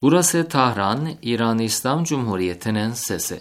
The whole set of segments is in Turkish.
Burası Tahran, İran İslam Cumhuriyeti'nin sesi.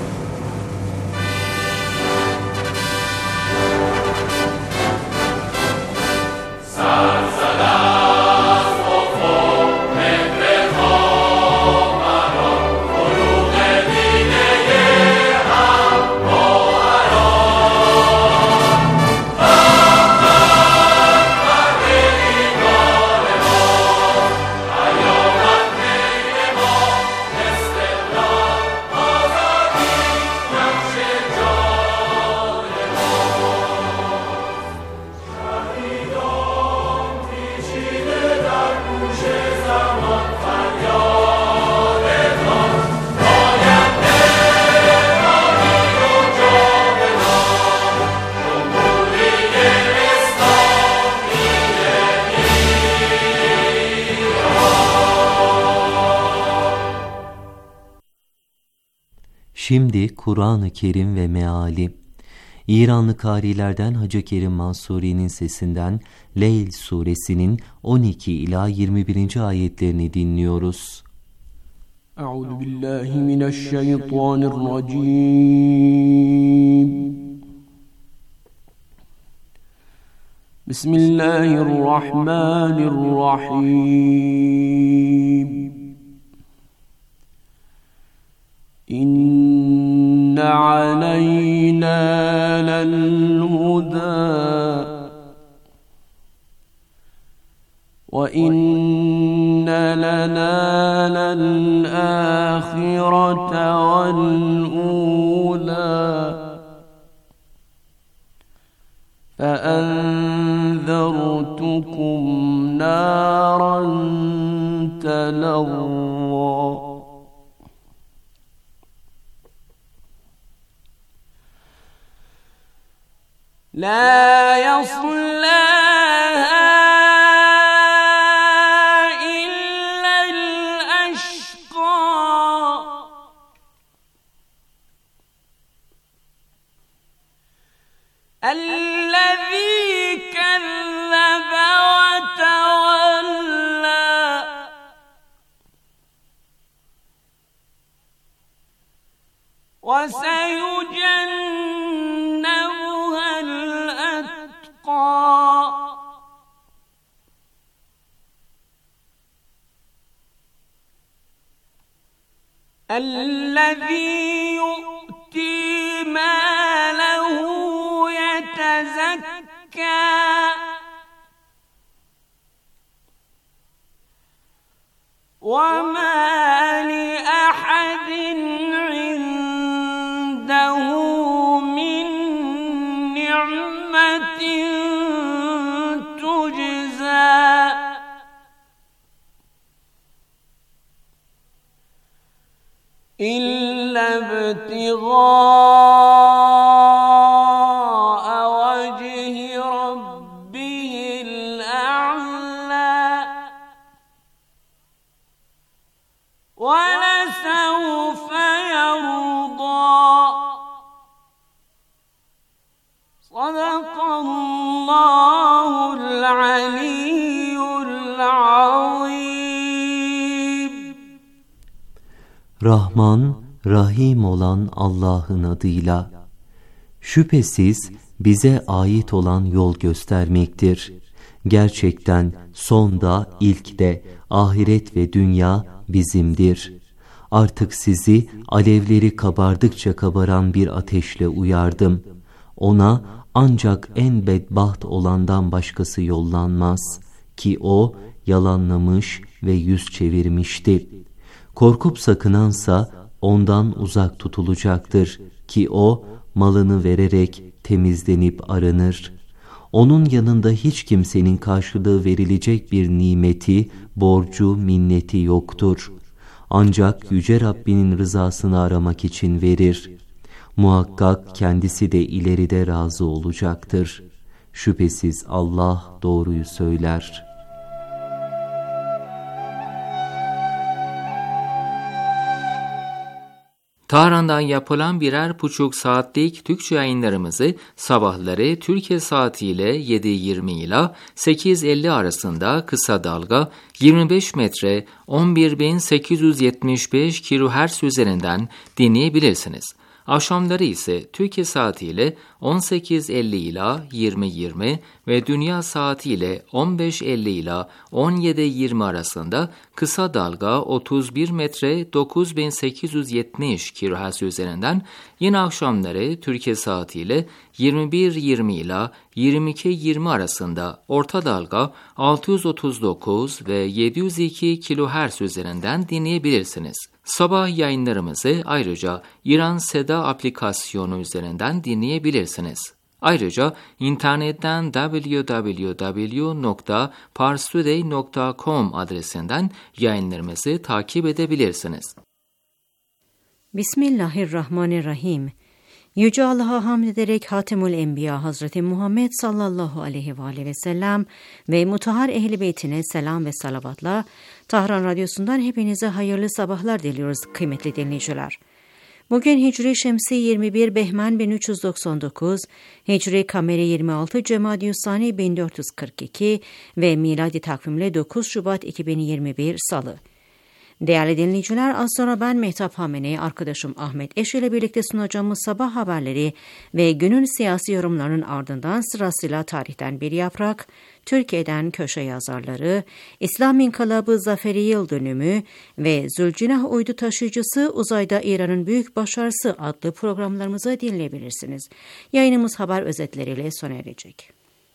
Şimdi Kur'an-ı Kerim ve meali. İranlı karilerden Hacı Kerim Mansuri'nin sesinden Leyl suresinin 12 ila 21. ayetlerini dinliyoruz. Euzubillahimineşşeytanirracim. Bismillahirrahmanirrahim. İnne aleyna lel-huda ve inne lena lel-âhirete vel-ûlâ فَأَنذَرْتُكُمْ نَارًا تَلَظَّى لا يصلاها إلا الأشقى الذي كذب وتولى وسيجنبها الأتقى الذي يؤتي ماله يتزكى وما لأحد عنده من نعمة تجزى إلا ابتغاء وجه ربه الأعلى ولسوف يرضى صدق الله العلي العظيم. Rahman, Rahim olan Allah'ın adıyla. Şüphesiz bize ait olan yol göstermektir. Gerçekten sonda, ilkte, ahiret ve dünya bizimdir. Artık sizi alevleri kabardıkça kabaran bir ateşle uyardım. Ona ancak en bedbaht olandan başkası yollanmaz ki o yalanlamış ve yüz çevirmişti. Korkup sakınansa ondan uzak tutulacaktır ki o malını vererek temizlenip arınır. Onun yanında hiç kimsenin karşılığı verilecek bir nimeti, borcu, minneti yoktur. Ancak Yüce Rabbinin rızasını aramak için verir. Muhakkak kendisi de ileride razı olacaktır. Şüphesiz Allah doğruyu söyler. Tahran'dan yapılan 1,5 saatlik Türkçe yayınlarımızı sabahları Türkiye saatiyle 7:20 ile 8:50 arasında kısa dalga 25 metre 11.875 kHz üzerinden dinleyebilirsiniz. Akşamları ise Türkiye saatiyle 18:50 ila 20:20 ve dünya saatiyle 15:50 ila 17:20 arasında kısa dalga 31 metre 9870 kHz üzerinden, yine akşamları Türkiye saatiyle 21:20 ila 22:20 arasında orta dalga 639 ve 702 kHz üzerinden dinleyebilirsiniz. Sabah yayınlarımızı ayrıca İran Seda aplikasyonu üzerinden dinleyebilirsiniz. Ayrıca internetten www.parstoday.com adresinden yayınlarımızı takip edebilirsiniz. Bismillahirrahmanirrahim. Yüce Allah'a hamd ederek Hatemül Enbiya Hazreti Muhammed sallallahu aleyhi ve aleyhi ve sellem ve mutahhar ehli beytine selam ve salavatla Tahran Radyosu'ndan hepinize hayırlı sabahlar diliyoruz kıymetli dinleyiciler. Bugün Hicri Şemsi 21 Behmen 1399, Hicri Kameri 26 Cemadyüssani 1442 ve miladi takvimle 9 Şubat 2021 Salı. Değerli dinleyiciler, az sonra ben Mehtap Hamene'yi arkadaşım Ahmet Eş ile birlikte sunacağımız sabah haberleri ve günün siyasi yorumlarının ardından sırasıyla tarihten bir yaprak, Türkiye'den köşe yazarları, İslam İnkılabı Zaferi Yıl Dönümü ve Zülcinah Uydu Taşıyıcısı Uzayda İran'ın Büyük Başarısı adlı programlarımızı dinleyebilirsiniz. Yayınımız haber özetleriyle sona erecek.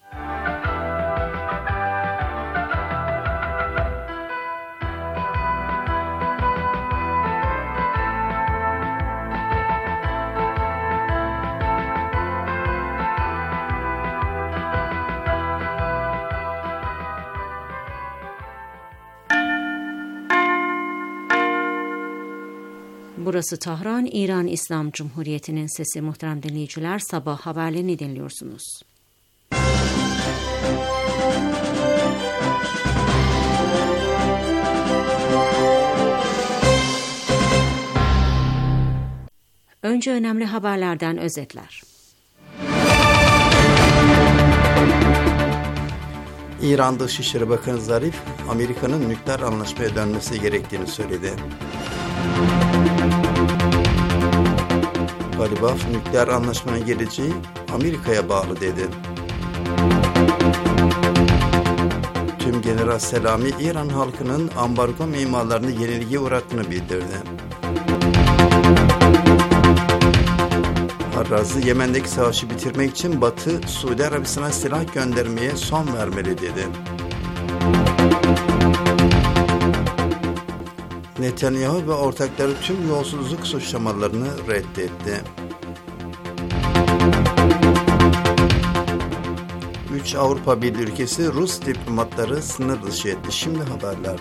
Burası Tahran, İran İslam Cumhuriyeti'nin sesi. Muhterem dinleyiciler, sabah haberlerini dinliyorsunuz. Önce önemli haberlerden özetler. İran Dışişleri Bakanı Zarif, Amerika'nın nükleer anlaşmaya dönmesi gerektiğini söyledi. Galibaf, nükleer anlaşmanın geleceği Amerika'ya bağlı dedi. Tüm General Selami, İran halkının ambargo imalarını yenilgiye uğrattığını bildirdi. Arrazi, Yemen'deki savaşı bitirmek için Batı, Suudi Arabistan'a silah göndermeye son vermeli dedi. Netanyahu ve ortakları tüm yolsuzluk suçlamalarını reddetti. 3 Avrupa Birliği ülkesi Rus diplomatları sınır dışı etti. Şimdi haberler.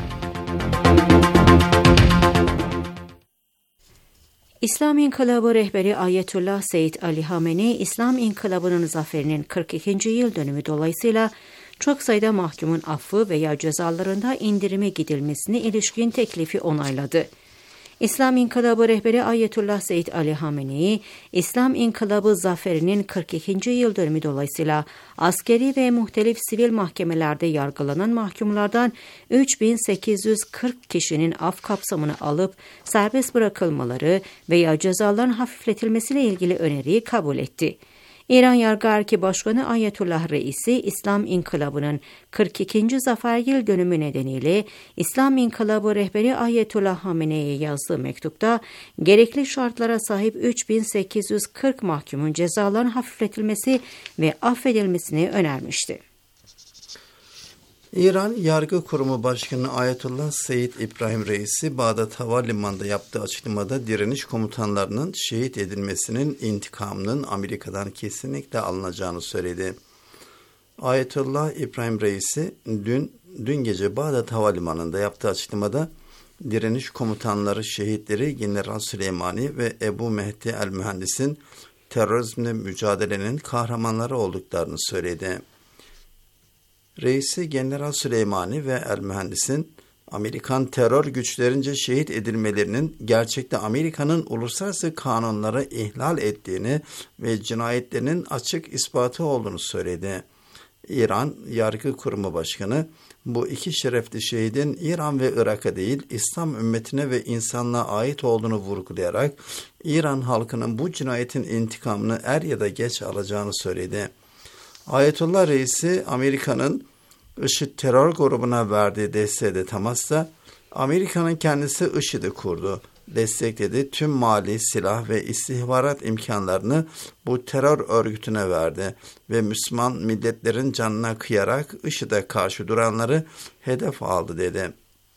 İslam İnkılabı rehberi Ayetullah Seyyid Ali Hamenei, İslam İnkılabı'nın zaferinin 42. yıl dönümü dolayısıyla çok sayıda mahkumun affı veya cezalarında indirime gidilmesine ilişkin teklifi onayladı. İslam İnkılabı rehberi Ayetullah Seyyid Ali Hamenei, İslam İnkılabı zaferinin 42. yıl dönümü dolayısıyla askeri ve muhtelif sivil mahkemelerde yargılanan mahkumlardan 3840 kişinin af kapsamını alıp serbest bırakılmaları veya cezaların hafifletilmesiyle ilgili öneriyi kabul etti. İran Yargı Erki Başkanı Ayetullah Reisi, İslam İnkılabı'nın 42. zafer yıl dönümü nedeniyle İslam İnkılabı rehberi Ayetullah Hamenei'ye yazdığı mektupta gerekli şartlara sahip 3840 mahkumun cezalarının hafifletilmesi ve affedilmesini önermişti. İran Yargı Kurumu Başkanı Ayetullah Seyyid İbrahim Reisi, Bağdat Havalimanı'nda yaptığı açıklamada direniş komutanlarının şehit edilmesinin intikamının Amerika'dan kesinlikle alınacağını söyledi. Ayetullah İbrahim Reisi dün gece Bağdat Havalimanı'nda yaptığı açıklamada direniş komutanları şehitleri General Süleymani ve Ebu Mehdi el-Mühendis'in terörizmle mücadelenin kahramanları olduklarını söyledi. Reisi, General Süleymani ve el-Mühendis'in Amerikan terör güçlerince şehit edilmelerinin gerçekte Amerika'nın uluslararası kanunları ihlal ettiğini ve cinayetlerinin açık ispatı olduğunu söyledi. İran Yargı Kurumu Başkanı, bu iki şerefli şehidin İran ve Irak'a değil İslam ümmetine ve insanlığa ait olduğunu vurgulayarak İran halkının bu cinayetin intikamını er ya da geç alacağını söyledi. Ayetullah Reisi Amerika'nın IŞİD terör grubuna verdiği desteğe de temasla Amerika'nın kendisi IŞİD'i kurdu, destekledi, tüm mali, silah ve istihbarat imkanlarını bu terör örgütüne verdi ve Müslüman milletlerin canına kıyarak IŞİD'e karşı duranları hedef aldı dedi.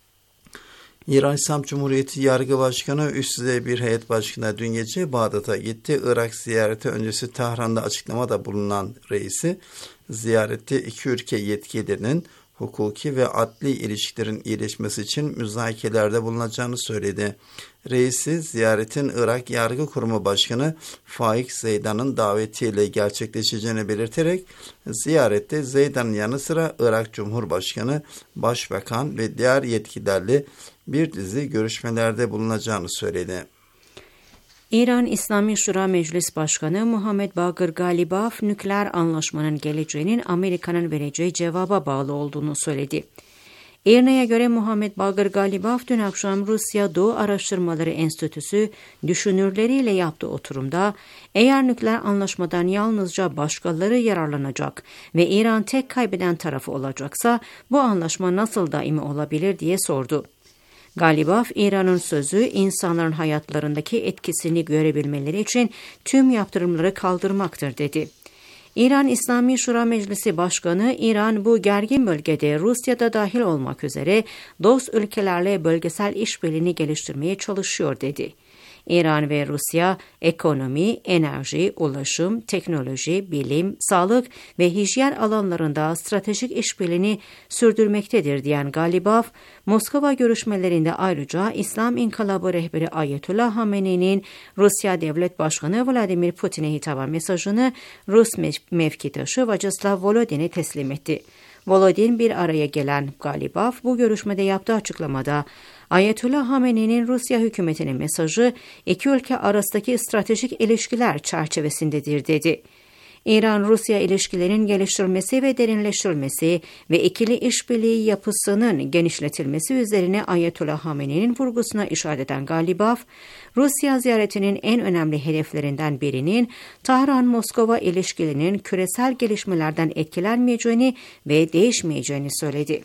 İran İslam Cumhuriyeti Yargı Başkanı üst düzey bir heyet başkanı dün gece Bağdat'a gitti. Irak ziyareti öncesi Tahran'da açıklamada bulunan reisi, ziyarette iki ülke yetkililerinin hukuki ve adli ilişkilerin iyileşmesi için müzakerelerde bulunacağını söyledi. Reisi, ziyaretin Irak Yargı Kurumu Başkanı Faik Zeydan'ın davetiyle gerçekleşeceğini belirterek, ziyarette Zeydan'ın yanı sıra Irak Cumhurbaşkanı, Başbakan ve diğer yetkililerle bir dizi görüşmelerde bulunacağını söyledi. İran İslami Şura Meclis Başkanı Muhammed Bagir Galibaf, nükleer anlaşmanın geleceğinin Amerika'nın vereceği cevaba bağlı olduğunu söyledi. İRNA'ya göre Muhammed Bagir Galibaf dün akşam Rusya Doğu Araştırmaları Enstitüsü düşünürleriyle yaptığı oturumda, eğer nükleer anlaşmadan yalnızca başkaları yararlanacak ve İran tek kaybeden tarafı olacaksa bu anlaşma nasıl daimi olabilir diye sordu. Galibaf, İran'ın sözü insanların hayatlarındaki etkisini görebilmeleri için tüm yaptırımları kaldırmaktır dedi. İran İslami Şura Meclisi Başkanı, İran bu gergin bölgede Rusya'da dahil olmak üzere dost ülkelerle bölgesel işbirliğini geliştirmeye çalışıyor dedi. İran ve Rusya ekonomi, enerji, ulaşım, teknoloji, bilim, sağlık ve hijyen alanlarında stratejik işbirliğini sürdürmektedir diyen Galibaf, Moskova görüşmelerinde ayrıca İslam İnkılabı rehberi Ayetullah Hamenei'nin Rusya Devlet Başkanı Vladimir Putin'e hitaben mesajını Rus mevkidaşı Vyacheslav Volodin'e teslim etti. Volodin bir araya gelen Galibaf bu görüşmede yaptığı açıklamada Ayetullah Hamenei'nin Rusya hükümetinin mesajı iki ülke arasındaki stratejik ilişkiler çerçevesindedir dedi. İran-Rusya ilişkilerinin geliştirilmesi ve derinleştirilmesi ve ikili işbirliği yapısının genişletilmesi üzerine Ayetullah Hamenei'nin vurgusuna işaret eden Galibaf, Rusya ziyaretinin en önemli hedeflerinden birinin Tahran-Moskova ilişkilerinin küresel gelişmelerden etkilenmeyeceğini ve değişmeyeceğini söyledi.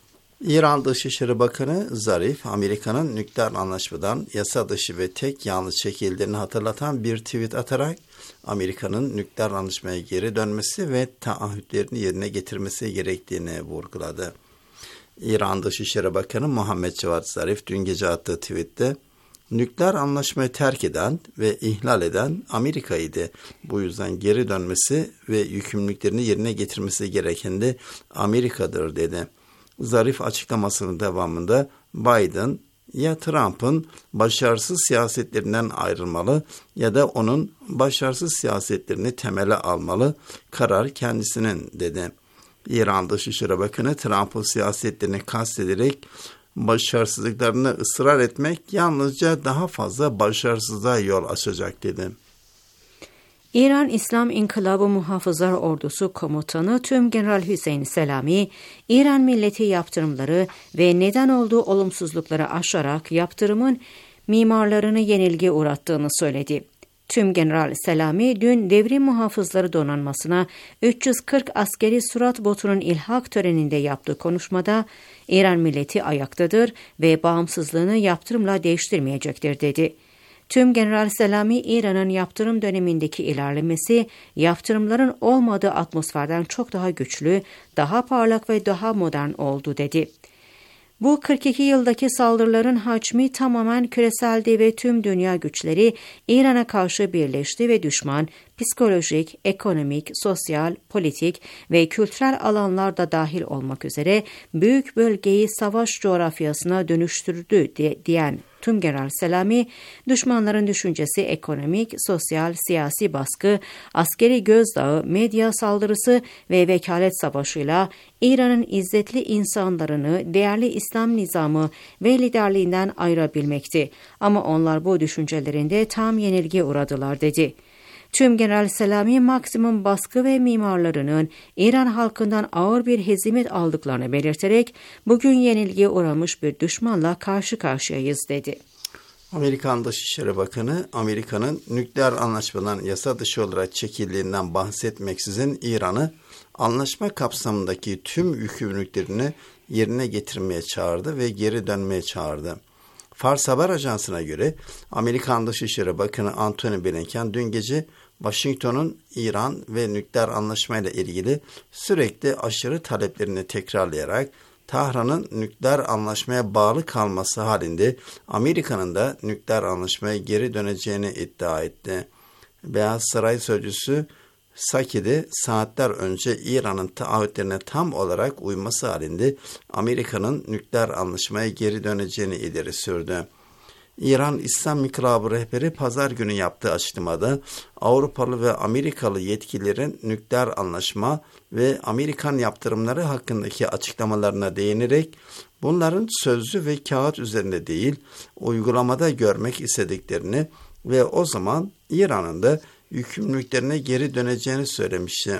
İran Dışişleri Bakanı Zarif, Amerika'nın nükleer anlaşmadan yasa dışı ve tek yanlış çekildiğini hatırlatan bir tweet atarak Amerika'nın nükleer anlaşmaya geri dönmesi ve taahhütlerini yerine getirmesi gerektiğini vurguladı. İran Dışişleri Bakanı Muhammed Cevat Zarif dün gece attığı tweette, nükleer anlaşmayı terk eden ve ihlal eden Amerika'ydı. Bu yüzden geri dönmesi ve yükümlülüklerini yerine getirmesi gereken de Amerika'dır dedi. Zarif açıklamasının devamında Biden ya Trump'ın başarısız siyasetlerinden ayrılmalı ya da onun başarısız siyasetlerini temele almalı, karar kendisinin dedi. İran Dışişleri Bakanı Trump'ın siyasetlerini kastederek başarısızlıklarını ısrar etmek yalnızca daha fazla başarısızlığa yol açacak dedi. İran İslam İnkılabı Muhafızlar Ordusu Komutanı Tümgeneral Hüseyin Selami, İran milleti yaptırımları ve neden olduğu olumsuzlukları aşarak yaptırımın mimarlarını yenilgi uğrattığını söyledi. Tümgeneral Selami, dün Devrim Muhafızları Donanması'na 340 askeri surat botunun ilhak töreninde yaptığı konuşmada, İran milleti ayaktadır ve bağımsızlığını yaptırımla değiştirmeyecektir dedi. Tümgeneral Selami, İran'ın yaptırım dönemindeki ilerlemesi, yaptırımların olmadığı atmosferden çok daha güçlü, daha parlak ve daha modern oldu dedi. Bu 42 yıldaki saldırıların hacmi tamamen küreseldi ve tüm dünya güçleri İran'a karşı birleşti ve düşman, psikolojik, ekonomik, sosyal, politik ve kültürel alanlarda dahil olmak üzere büyük bölgeyi savaş coğrafyasına dönüştürdü diyen Tümgeneral Selami, düşmanların düşüncesi ekonomik, sosyal, siyasi baskı, askeri gözdağı, medya saldırısı ve vekalet savaşıyla İran'ın izzetli insanlarını değerli İslam nizamı ve liderliğinden ayırabilmekti. Ama onlar bu düşüncelerinde tam yenilgiye uğradılar dedi. Tümgeneral Selami maksimum baskı ve mimarlarının İran halkından ağır bir hezimet aldıklarını belirterek bugün yenilgiye uğramış bir düşmanla karşı karşıyayız dedi. Amerikan Dışişleri Bakanı, Amerika'nın nükleer anlaşmadan yasa dışı olarak çekildiğinden bahsetmeksizin İran'ı anlaşma kapsamındaki tüm yükümlülüklerini yerine getirmeye çağırdı ve geri dönmeye çağırdı. Fars Haber Ajansı'na göre Amerikan Dışişleri Bakanı Antony Blinken dün gece Washington'un İran ve nükleer anlaşmayla ilgili sürekli aşırı taleplerini tekrarlayarak Tahran'ın nükleer anlaşmaya bağlı kalması halinde Amerika'nın da nükleer anlaşmaya geri döneceğini iddia etti. Beyaz Saray Sözcüsü Saki'de saatler önce İran'ın taahhütlerine tam olarak uyması halinde Amerika'nın nükleer anlaşmaya geri döneceğini ileri sürdü. İran İslam İnkılabı rehberi pazar günü yaptığı açıklamada Avrupalı ve Amerikalı yetkililerin nükleer anlaşma ve Amerikan yaptırımları hakkındaki açıklamalarına değinerek bunların sözlü ve kağıt üzerinde değil uygulamada görmek istediklerini ve o zaman İran'ın da yükümlülüklerine geri döneceğini söylemişti.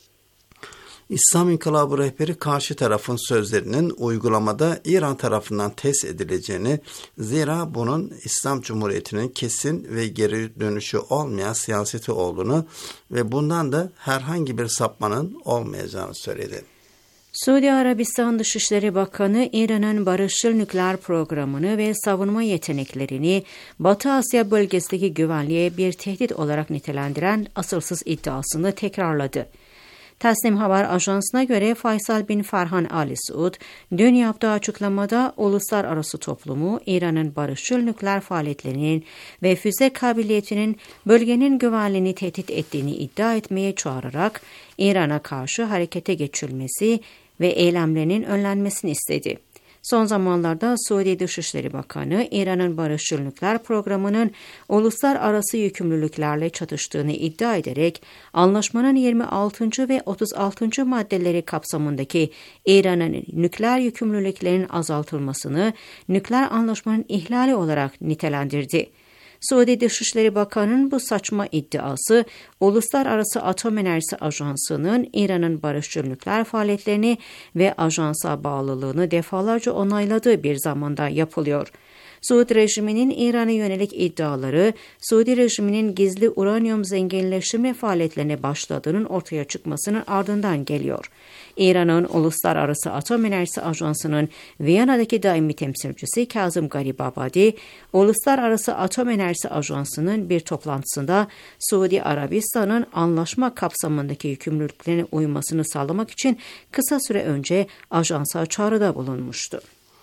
İslam İnkılabı rehberi karşı tarafın sözlerinin uygulamada İran tarafından test edileceğini, zira bunun İslam Cumhuriyeti'nin kesin ve geri dönüşü olmayan siyaseti olduğunu ve bundan da herhangi bir sapmanın olmayacağını söyledi. Suudi Arabistan Dışişleri Bakanı, İran'ın barışçıl nükleer programını ve savunma yeteneklerini Batı Asya bölgesindeki güvenliğe bir tehdit olarak nitelendiren asılsız iddiasını tekrarladı. Tasnim Haber Ajansı'na göre Faysal bin Farhan Ali Suud, dün yaptığı açıklamada uluslararası toplumu İran'ın barışçıl nükleer faaliyetlerinin ve füze kabiliyetinin bölgenin güvenliğini tehdit ettiğini iddia etmeye çağırarak İran'a karşı harekete geçilmesi ve eylemlerinin önlenmesini istedi. Son zamanlarda Suudi Dışişleri Bakanı, İran'ın barışçıl nükleer programının uluslararası yükümlülüklerle çatıştığını iddia ederek, anlaşmanın 26. ve 36. maddeleri kapsamındaki İran'ın nükleer yükümlülüklerinin azaltılmasını nükleer anlaşmanın ihlali olarak nitelendirdi. Suudi Dışişleri Bakanı'nın bu saçma iddiası, Uluslararası Atom Enerjisi Ajansı'nın İran'ın barışçıl nükleer faaliyetlerini ve ajansa bağlılığını defalarca onayladığı bir zamanda yapılıyor. Suudi rejiminin İran'a yönelik iddiaları, Suudi rejiminin gizli uranyum zenginleştirme faaliyetlerine başladığının ortaya çıkmasının ardından geliyor. İran'ın Uluslararası Atom Enerjisi Ajansı'nın Viyana'daki daimi temsilcisi Kazım Garibabadi, Uluslararası Atom Enerjisi Ajansı'nın bir toplantısında Suudi Arabistan'ın anlaşma kapsamındaki yükümlülüklerine uymasını sağlamak için kısa süre önce ajansa çağrıda bulunmuştu.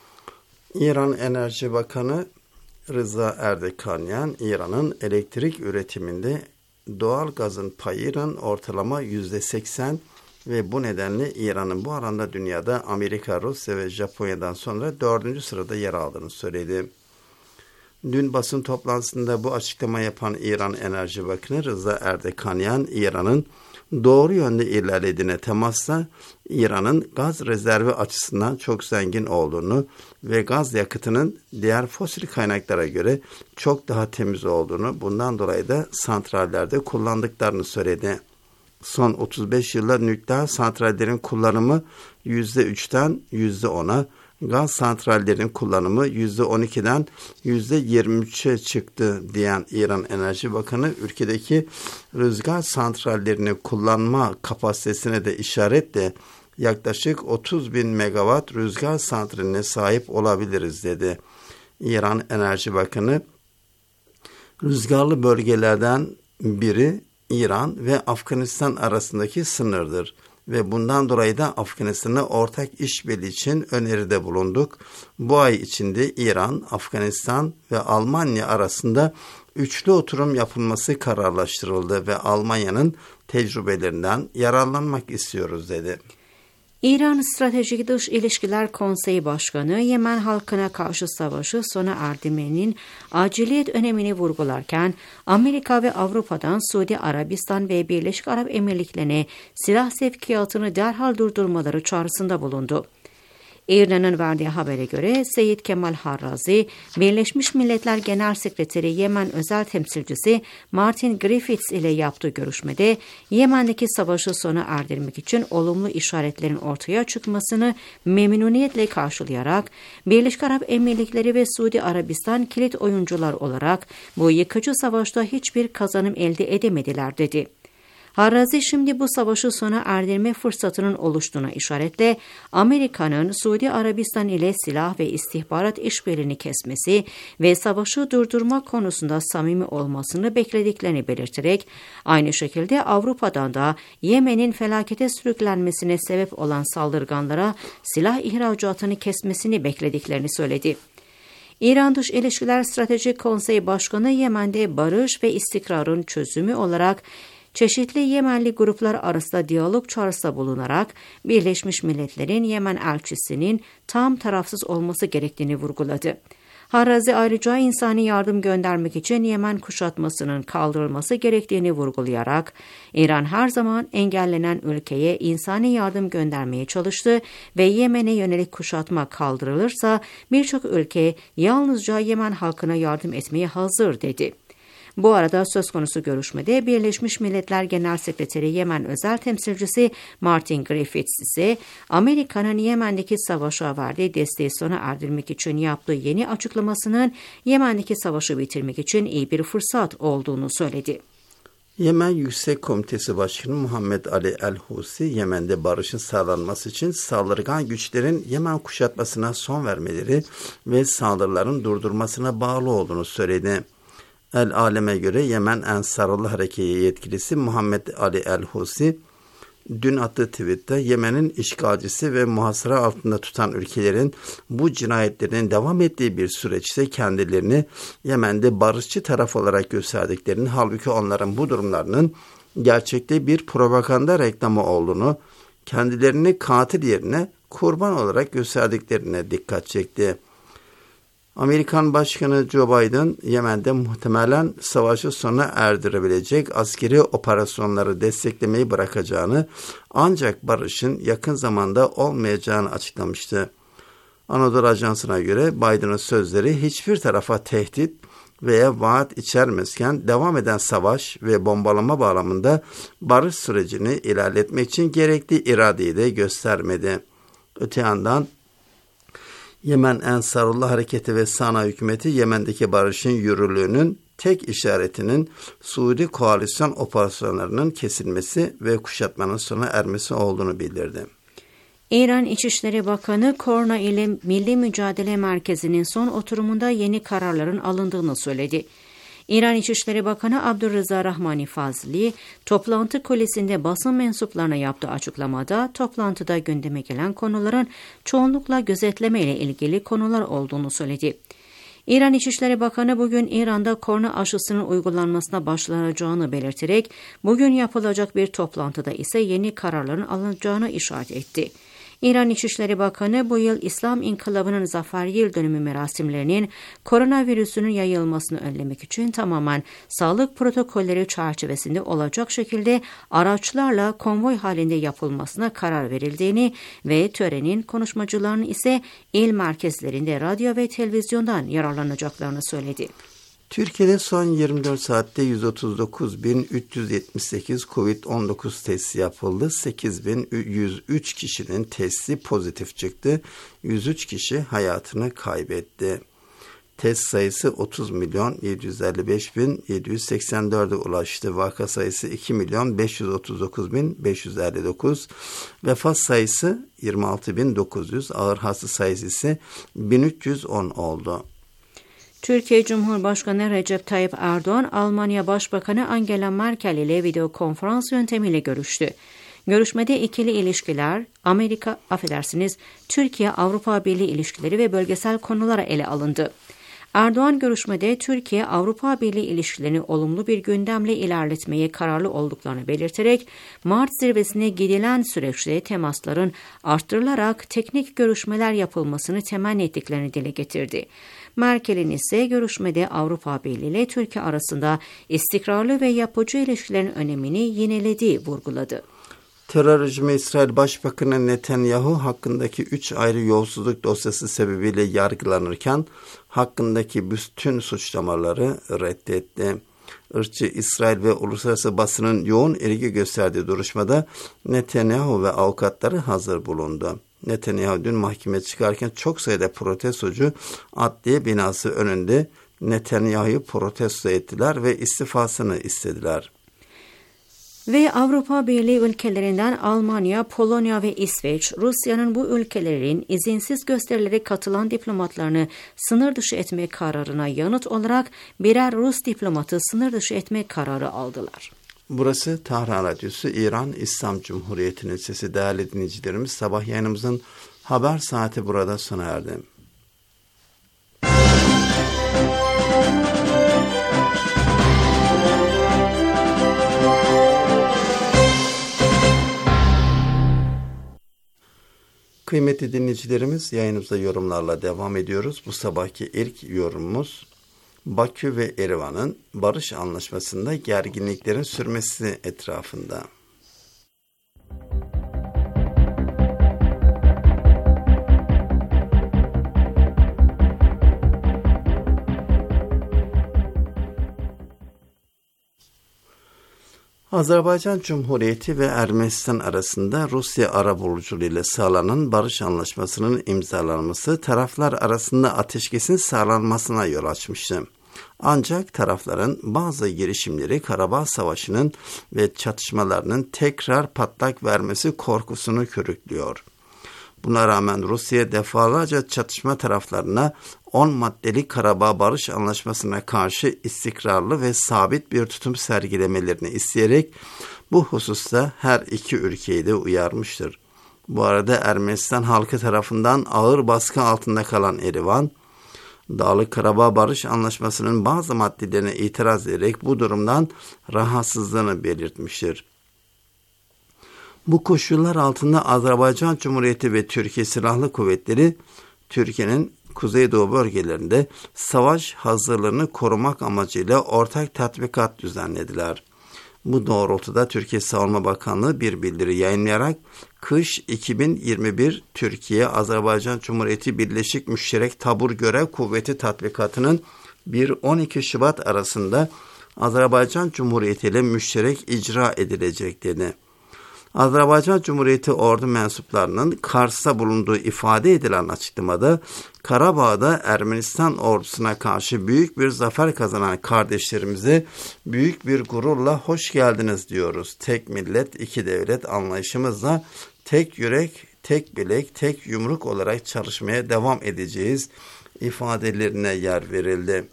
İran Enerji Bakanı Rıza Erdekanyan, İran'ın elektrik üretiminde doğal gazın payının ortalama %80 ve bu nedenle İran'ın bu alanda dünyada Amerika, Rusya ve Japonya'dan sonra 4. sırada yer aldığını söyledi. Dün basın toplantısında bu açıklama yapan İran Enerji Bakanı Rıza Erdekanyan, İran'ın doğru yönde ilerlediğine temasla İran'ın gaz rezervi açısından çok zengin olduğunu ve gaz yakıtının diğer fosil kaynaklara göre çok daha temiz olduğunu, bundan dolayı da santrallerde kullandıklarını söyledi. Son 35 yılda nükleer santrallerin kullanımı %3'ten %10'a, gaz santrallerin kullanımı %12'den %23'e çıktı diyen İran Enerji Bakanı, ülkedeki rüzgar santrallerini kullanma kapasitesine de işaretle yaklaşık 30.000 megawatt rüzgar santraline sahip olabiliriz dedi. İran Enerji Bakanı, rüzgarlı bölgelerden biri İran ve Afganistan arasındaki sınırdır ve bundan dolayı da Afganistan'a ortak işbirliği için öneride bulunduk. Bu ay içinde İran, Afganistan ve Almanya arasında üçlü oturum yapılması kararlaştırıldı ve Almanya'nın tecrübelerinden yararlanmak istiyoruz dedi. İran Stratejik Dış İlişkiler Konseyi Başkanı Yemen halkına karşı savaşı sona erdirmenin aciliyet önemini vurgularken Amerika ve Avrupa'dan Suudi Arabistan ve Birleşik Arap Emirlikleri'ne silah sevkiyatını derhal durdurmaları çağrısında bulundu. İran'ın verdiği habere göre Seyyid Kemal Harrazi, Birleşmiş Milletler Genel Sekreteri Yemen Özel Temsilcisi Martin Griffiths ile yaptığı görüşmede Yemen'deki savaşı sona erdirmek için olumlu işaretlerin ortaya çıkmasını memnuniyetle karşılayarak Birleşik Arap Emirlikleri ve Suudi Arabistan kilit oyuncular olarak bu yıkıcı savaşta hiçbir kazanım elde edemediler dedi. Harrazi şimdi bu savaşı sona erdirme fırsatının oluştuğuna işaretle Amerika'nın Suudi Arabistan ile silah ve istihbarat işbirliğini kesmesi ve savaşı durdurma konusunda samimi olmasını beklediklerini belirterek aynı şekilde Avrupa'dan da Yemen'in felakete sürüklenmesine sebep olan saldırganlara silah ihracatını kesmesini beklediklerini söyledi. İran Dış İlişkiler Stratejik Konseyi Başkanı Yemen'de barış ve istikrarın çözümü olarak çeşitli Yemenli gruplar arasında diyalog çağrısında bulunarak Birleşmiş Milletler'in Yemen elçisinin tam tarafsız olması gerektiğini vurguladı. Harrazi ayrıca insani yardım göndermek için Yemen kuşatmasının kaldırılması gerektiğini vurgulayarak İran her zaman engellenen ülkeye insani yardım göndermeye çalıştı ve Yemen'e yönelik kuşatma kaldırılırsa birçok ülke yalnızca Yemen halkına yardım etmeye hazır dedi. Bu arada söz konusu görüşmede Birleşmiş Milletler Genel Sekreteri Yemen Özel Temsilcisi Martin Griffiths ise Amerika'nın Yemen'deki savaşa verdiği desteği sona erdirmek için yaptığı yeni açıklamasının Yemen'deki savaşı bitirmek için iyi bir fırsat olduğunu söyledi. Yemen Yüksek Komitesi Başkanı Muhammed Ali El-Husi, Yemen'de barışın sağlanması için saldırgan güçlerin Yemen kuşatmasına son vermeleri ve saldırıların durdurmasına bağlı olduğunu söyledi. El Alem'e göre Yemen Ensarullah Hareketi yetkilisi Muhammed Ali El-Husi, dün attığı tweette Yemen'in işgalcisi ve muhasara altında tutan ülkelerin bu cinayetlerinin devam ettiği bir süreçte kendilerini Yemen'de barışçı taraf olarak gösterdiklerini, halbuki onların bu durumlarının gerçekte bir propaganda reklamı olduğunu, kendilerini katil yerine kurban olarak gösterdiklerine dikkat çekti. Amerikan Başkanı Joe Biden, Yemen'de muhtemelen savaşı sona erdirebilecek askeri operasyonları desteklemeyi bırakacağını, ancak barışın yakın zamanda olmayacağını açıklamıştı. Anadolu Ajansı'na göre Biden'ın sözleri hiçbir tarafa tehdit veya vaat içermezken devam eden savaş ve bombalama bağlamında barış sürecini ilerletmek için gerekli iradeyi de göstermedi. Öte yandan Yemen Ensarullah Hareketi ve Sana hükümeti Yemen'deki barışın yürürlüğünün tek işaretinin Suudi koalisyon operasyonlarının kesilmesi ve kuşatmanın sona ermesi olduğunu bildirdi. İran İçişleri Bakanı Korna ile Milli Mücadele Merkezi'nin son oturumunda yeni kararların alındığını söyledi. İran İçişleri Bakanı Abdurreza Rahmani Fazli, toplantı kulesinde basın mensuplarına yaptığı açıklamada toplantıda gündeme gelen konuların çoğunlukla gözetleme ile ilgili konular olduğunu söyledi. İran İçişleri Bakanı bugün İran'da korona aşısının uygulanmasına başlanacağını belirterek bugün yapılacak bir toplantıda ise yeni kararların alınacağını işaret etti. İran İçişleri Bakanı bu yıl İslam İnkılabı'nın zafer yıl dönümü merasimlerinin koronavirüsünün yayılmasını önlemek için tamamen sağlık protokolleri çerçevesinde olacak şekilde araçlarla konvoy halinde yapılmasına karar verildiğini ve törenin konuşmacılarının ise il merkezlerinde radyo ve televizyondan yararlanacaklarını söyledi. Türkiye'de son 24 saatte 139.378 COVID-19 testi yapıldı. 8.103 kişinin testi pozitif çıktı. 103 kişi hayatını kaybetti. Test sayısı 30.755.784'e ulaştı. Vaka sayısı 2.539.559. Vefat sayısı 26.900. Ağır hasta sayısı ise 1.310 oldu. Türkiye Cumhurbaşkanı Recep Tayyip Erdoğan, Almanya Başbakanı Angela Merkel ile video konferans yöntemiyle görüştü. Görüşmede ikili ilişkiler, Türkiye-Avrupa Birliği ilişkileri ve bölgesel konulara ele alındı. Erdoğan görüşmede Türkiye-Avrupa Birliği ilişkilerini olumlu bir gündemle ilerletmeye kararlı olduklarını belirterek Mart zirvesine gidilen süreçte temasların arttırılarak teknik görüşmeler yapılmasını temenni ettiklerini dile getirdi. Merkel'in ise görüşmede Avrupa Birliği ile Türkiye arasında istikrarlı ve yapıcı ilişkilerin önemini yinelediği vurguladı. Terör rejimi İsrail Başbakanı Netanyahu hakkındaki 3 ayrı yolsuzluk dosyası sebebiyle yargılanırken hakkındaki bütün suçlamaları reddetti. Irkçı İsrail ve uluslararası basının yoğun ilgi gösterdiği duruşmada Netanyahu ve avukatları hazır bulundu. Netanyahu dün mahkemeye çıkarken çok sayıda protestocu adliye binası önünde Netanyahu'yu protesto ettiler ve istifasını istediler. Ve Avrupa Birliği ülkelerinden Almanya, Polonya ve İsveç, Rusya'nın bu ülkelerin izinsiz gösterilere katılan diplomatlarını sınır dışı etme kararına yanıt olarak birer Rus diplomatı sınır dışı etme kararı aldılar. Burası Tahran Radyosu, İran İslam Cumhuriyeti'nin sesi. Değerli dinleyicilerimiz, sabah yayınımızın haber saati burada sona erdi. Kıymetli dinleyicilerimiz, yayınımıza yorumlarla devam ediyoruz. Bu sabahki ilk yorumumuz Bakü ve Erivan'ın barış anlaşmasında gerginliklerin sürmesi etrafında. Azerbaycan Cumhuriyeti ve Ermenistan arasında Rusya arabuluculuğu ile sağlanan barış anlaşmasının imzalanması taraflar arasında ateşkesin sağlanmasına yol açmıştı. Ancak tarafların bazı girişimleri Karabağ Savaşı'nın ve çatışmalarının tekrar patlak vermesi korkusunu körüklüyor. Buna rağmen Rusya defalarca çatışma taraflarına 10 maddelik Karabağ Barış Anlaşması'na karşı istikrarlı ve sabit bir tutum sergilemelerini isteyerek bu hususta her iki ülkeyi de uyarmıştır. Bu arada Ermenistan halkı tarafından ağır baskı altında kalan Erivan, Dağlık Karabağ Barış Anlaşması'nın bazı maddelerine itiraz ederek bu durumdan rahatsızlığını belirtmiştir. Bu koşullar altında Azerbaycan Cumhuriyeti ve Türkiye Silahlı Kuvvetleri, Türkiye'nin Kuzeydoğu bölgelerinde savaş hazırlığını korumak amacıyla ortak tatbikat düzenlediler. Bu doğrultuda Türkiye Savunma Bakanlığı bir bildiri yayınlayarak kış 2021 Türkiye-Azerbaycan Cumhuriyeti Birleşik Müşterek Tabur Görev Kuvveti tatbikatının 1-12 Şubat arasında Azerbaycan Cumhuriyeti ile müşterek icra edilecek dedi. Azerbaycan Cumhuriyeti ordu mensuplarının Kars'ta bulunduğu ifade edilen açıklamada Karabağ'da Ermenistan ordusuna karşı büyük bir zafer kazanan kardeşlerimize büyük bir gururla hoş geldiniz diyoruz. Tek millet, iki devlet anlayışımızla tek yürek, tek bilek, tek yumruk olarak çalışmaya devam edeceğiz ifadelerine yer verildi.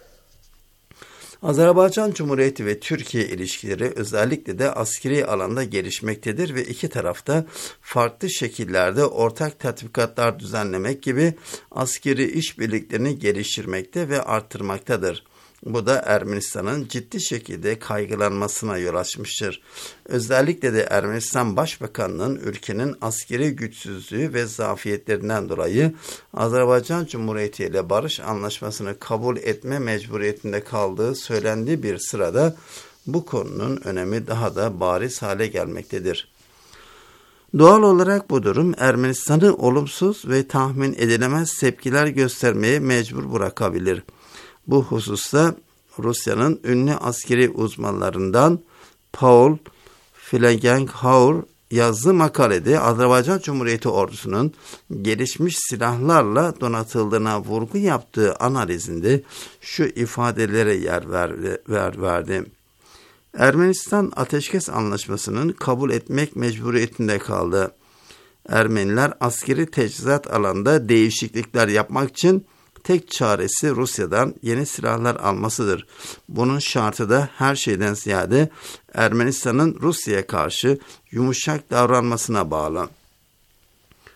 Azerbaycan Cumhuriyeti ve Türkiye ilişkileri özellikle de askeri alanda gelişmektedir ve iki tarafta farklı şekillerde ortak tatbikatlar düzenlemek gibi askeri işbirliklerini geliştirmekte ve arttırmaktadır. Bu da Ermenistan'ın ciddi şekilde kaygılanmasına yol açmıştır. Özellikle de Ermenistan Başbakanlığı'nın ülkenin askeri güçsüzlüğü ve zafiyetlerinden dolayı Azerbaycan Cumhuriyeti ile barış anlaşmasını kabul etme mecburiyetinde kaldığı söylendiği bir sırada bu konunun önemi daha da bariz hale gelmektedir. Doğal olarak bu durum Ermenistan'ı olumsuz ve tahmin edilemez tepkiler göstermeye mecbur bırakabilir. Bu hususta Rusya'nın ünlü askeri uzmanlarından Paul Flegenhauer yazdığı makalede Azerbaycan Cumhuriyeti ordusunun gelişmiş silahlarla donatıldığına vurgu yaptığı analizinde şu ifadelere yer verdi. Ermenistan ateşkes anlaşmasının kabul etmek mecburiyetinde kaldı. Ermeniler askeri teçhizat alanında değişiklikler yapmak için tek çaresi Rusya'dan yeni silahlar almasıdır. Bunun şartı da her şeyden ziyade Ermenistan'ın Rusya'ya karşı yumuşak davranmasına bağlı.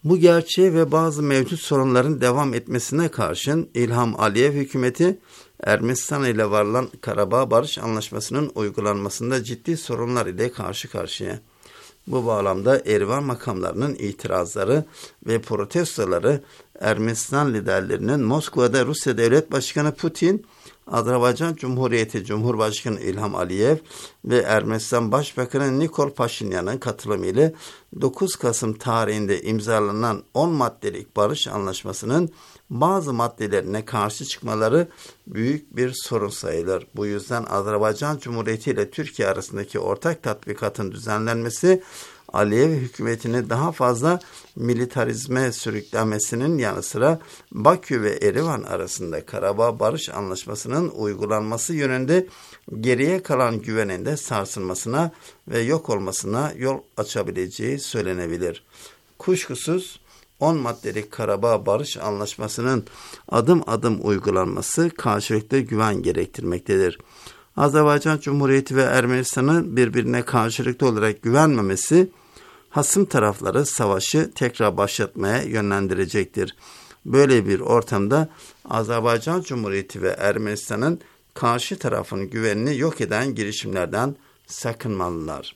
Bu gerçeğe ve bazı mevcut sorunların devam etmesine karşın İlham Aliyev hükümeti Ermenistan ile varılan Karabağ Barış Anlaşması'nın uygulanmasında ciddi sorunlar ile karşı karşıya. Bu bağlamda Erivan makamlarının itirazları ve protestoları Ermenistan liderlerinin Moskova'da Rusya Devlet Başkanı Putin, Azerbaycan Cumhuriyeti Cumhurbaşkanı İlham Aliyev ve Ermenistan Başbakanı Nikol Paşinyan'ın katılımıyla 9 Kasım tarihinde imzalanan 10 maddelik barış anlaşmasının bazı maddelerine karşı çıkmaları büyük bir sorun sayılır. Bu yüzden Azerbaycan Cumhuriyeti ile Türkiye arasındaki ortak tatbikatın düzenlenmesi Aliyev hükümetini daha fazla militarizme sürüklenmesinin yanı sıra Bakü ve Erivan arasında Karabağ Barış Anlaşması'nın uygulanması yönünde geriye kalan güvenin de sarsılmasına ve yok olmasına yol açabileceği söylenebilir. Kuşkusuz 10 maddelik Karabağ Barış Anlaşması'nın adım adım uygulanması karşılıklı güven gerektirmektedir. Azerbaycan Cumhuriyeti ve Ermenistan'ın birbirine karşılıklı olarak güvenmemesi, hasım tarafları savaşı tekrar başlatmaya yönlendirecektir. Böyle bir ortamda Azerbaycan Cumhuriyeti ve Ermenistan'ın karşı tarafın güvenini yok eden girişimlerden sakınmalılar.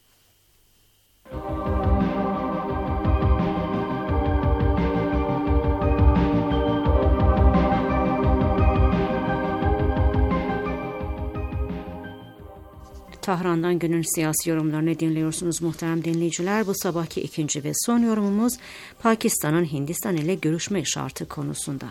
Tahran'dan günün siyasi yorumlarını dinliyorsunuz muhterem dinleyiciler. Bu sabahki ikinci ve son yorumumuz Pakistan'ın Hindistan ile görüşme şartı konusunda.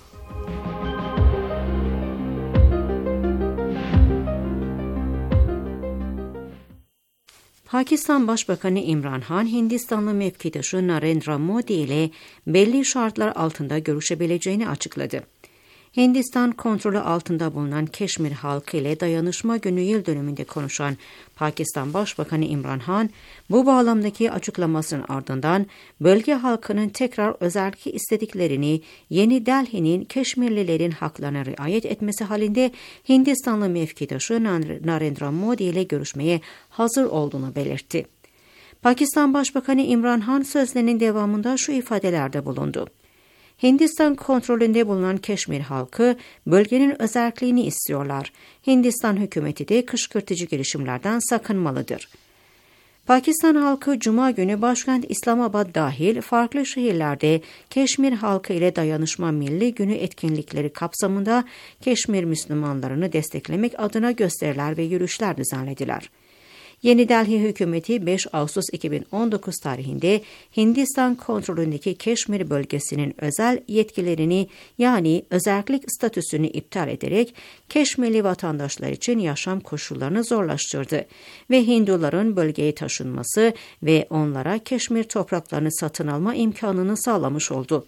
Pakistan Başbakanı İmran Han, Hindistanlı mevkidaşı Narendra Modi ile belli şartlar altında görüşebileceğini açıkladı. Hindistan kontrolü altında bulunan Keşmir halkı ile dayanışma günü yıl dönümünde konuşan Pakistan Başbakanı İmran Han, bu bağlamdaki açıklamasının ardından bölge halkının tekrar özerki istediklerini Yeni Delhi'nin Keşmirlilerin haklarına riayet etmesi halinde Hindistanlı mevkidaşı Narendra Modi ile görüşmeye hazır olduğunu belirtti. Pakistan Başbakanı İmran Han sözlerinin devamında şu ifadelerde bulundu. Hindistan kontrolünde bulunan Keşmir halkı bölgenin özerkliğini istiyorlar. Hindistan hükümeti de kışkırtıcı girişimlerden sakınmalıdır. Pakistan halkı Cuma günü başkent İslamabad dahil farklı şehirlerde Keşmir halkı ile dayanışma milli günü etkinlikleri kapsamında Keşmir Müslümanlarını desteklemek adına gösteriler ve yürüyüşler düzenlediler. Yeni Delhi hükümeti 5 Ağustos 2019 tarihinde Hindistan kontrolündeki Keşmir bölgesinin özel yetkilerini yani özerklik statüsünü iptal ederek Keşmirli vatandaşlar için yaşam koşullarını zorlaştırdı ve Hinduların bölgeye taşınması ve onlara Keşmir topraklarını satın alma imkanını sağlamış oldu.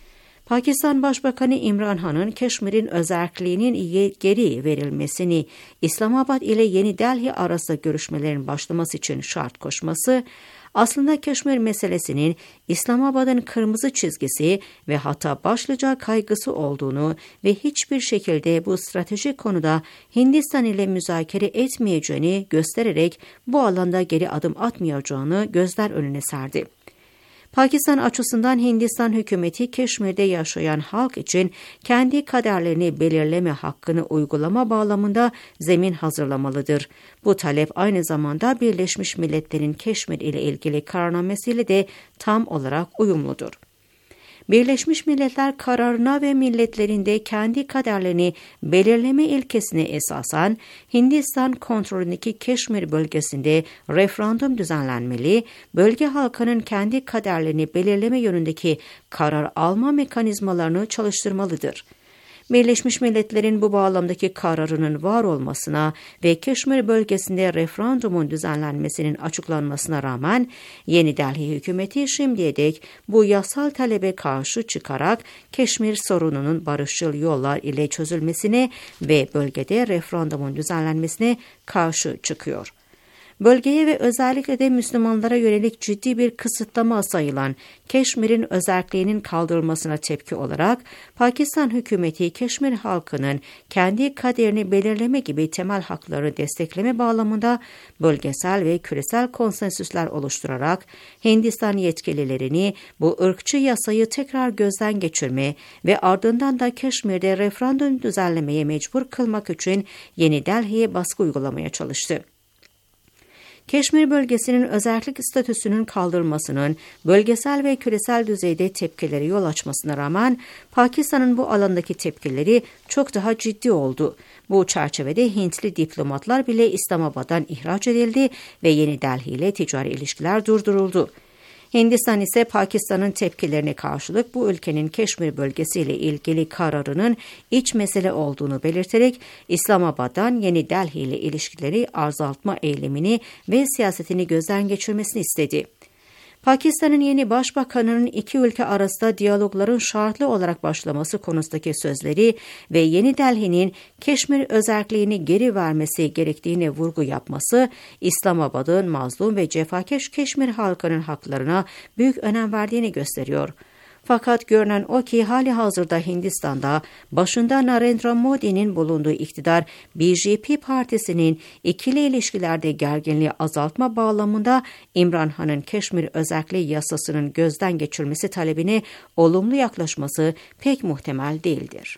Pakistan Başbakanı İmran Han'ın Keşmir'in özerkliğinin geri verilmesini İslamabad ile Yeni Delhi arasında görüşmelerin başlaması için şart koşması, aslında Keşmir meselesinin İslamabad'ın kırmızı çizgisi ve hatta başlıca kaygısı olduğunu ve hiçbir şekilde bu stratejik konuda Hindistan ile müzakere etmeyeceğini göstererek bu alanda geri adım atmayacağını gözler önüne serdi. Pakistan açısından Hindistan hükümeti Keşmir'de yaşayan halk için kendi kaderlerini belirleme hakkını uygulama bağlamında zemin hazırlamalıdır. Bu talep aynı zamanda Birleşmiş Milletler'in Keşmir ile ilgili kararnamesiyle de tam olarak uyumludur. Birleşmiş Milletler kararına ve milletlerinde kendi kaderlerini belirleme ilkesine esasen Hindistan kontrolündeki Keşmir bölgesinde referandum düzenlenmeli, bölge halkının kendi kaderlerini belirleme yönündeki karar alma mekanizmalarını çalıştırmalıdır. Birleşmiş Milletler'in bu bağlamdaki kararının var olmasına ve Keşmir bölgesinde referandumun düzenlenmesinin açıklanmasına rağmen Yeni Delhi hükümeti şimdiye dek bu yasal talebe karşı çıkarak Keşmir sorununun barışçıl yollar ile çözülmesine ve bölgede referandumun düzenlenmesine karşı çıkıyor. Bölgeye ve özellikle de Müslümanlara yönelik ciddi bir kısıtlama sayılan Keşmir'in özerkliğinin kaldırılmasına tepki olarak Pakistan hükümeti Keşmir halkının kendi kaderini belirleme gibi temel hakları destekleme bağlamında bölgesel ve küresel konsensüsler oluşturarak Hindistan yetkililerini bu ırkçı yasayı tekrar gözden geçirme ve ardından da Keşmir'de referandum düzenlemeye mecbur kılmak için Yeni Delhi'ye baskı uygulamaya çalıştı. Keşmir bölgesinin özerklik statüsünün kaldırılmasının bölgesel ve küresel düzeyde tepkileri yol açmasına rağmen Pakistan'ın bu alandaki tepkileri çok daha ciddi oldu. Bu çerçevede Hintli diplomatlar bile İslamabad'dan ihraç edildi ve Yeni Delhi ile ticari ilişkiler durduruldu. Hindistan ise Pakistan'ın tepkilerine karşılık bu ülkenin Keşmir bölgesiyle ilgili kararının iç mesele olduğunu belirterek İslamabad'dan Yeni Delhi ile ilişkileri azaltma eylemini ve siyasetini gözden geçirmesini istedi. Pakistan'ın yeni başbakanının iki ülke arasında diyalogların şartlı olarak başlaması konusundaki sözleri ve Yeni Delhi'nin Keşmir özerkliğini geri vermesi gerektiğine vurgu yapması, İslamabad'ın mazlum ve cefakeş Keşmir halkının haklarına büyük önem verdiğini gösteriyor. Fakat görünen o ki hali hazırda Hindistan'da başında Narendra Modi'nin bulunduğu iktidar BJP partisinin ikili ilişkilerde gerginliği azaltma bağlamında İmran Han'ın Keşmir özerkliği yasasının gözden geçirilmesi talebine olumlu yaklaşması pek muhtemel değildir.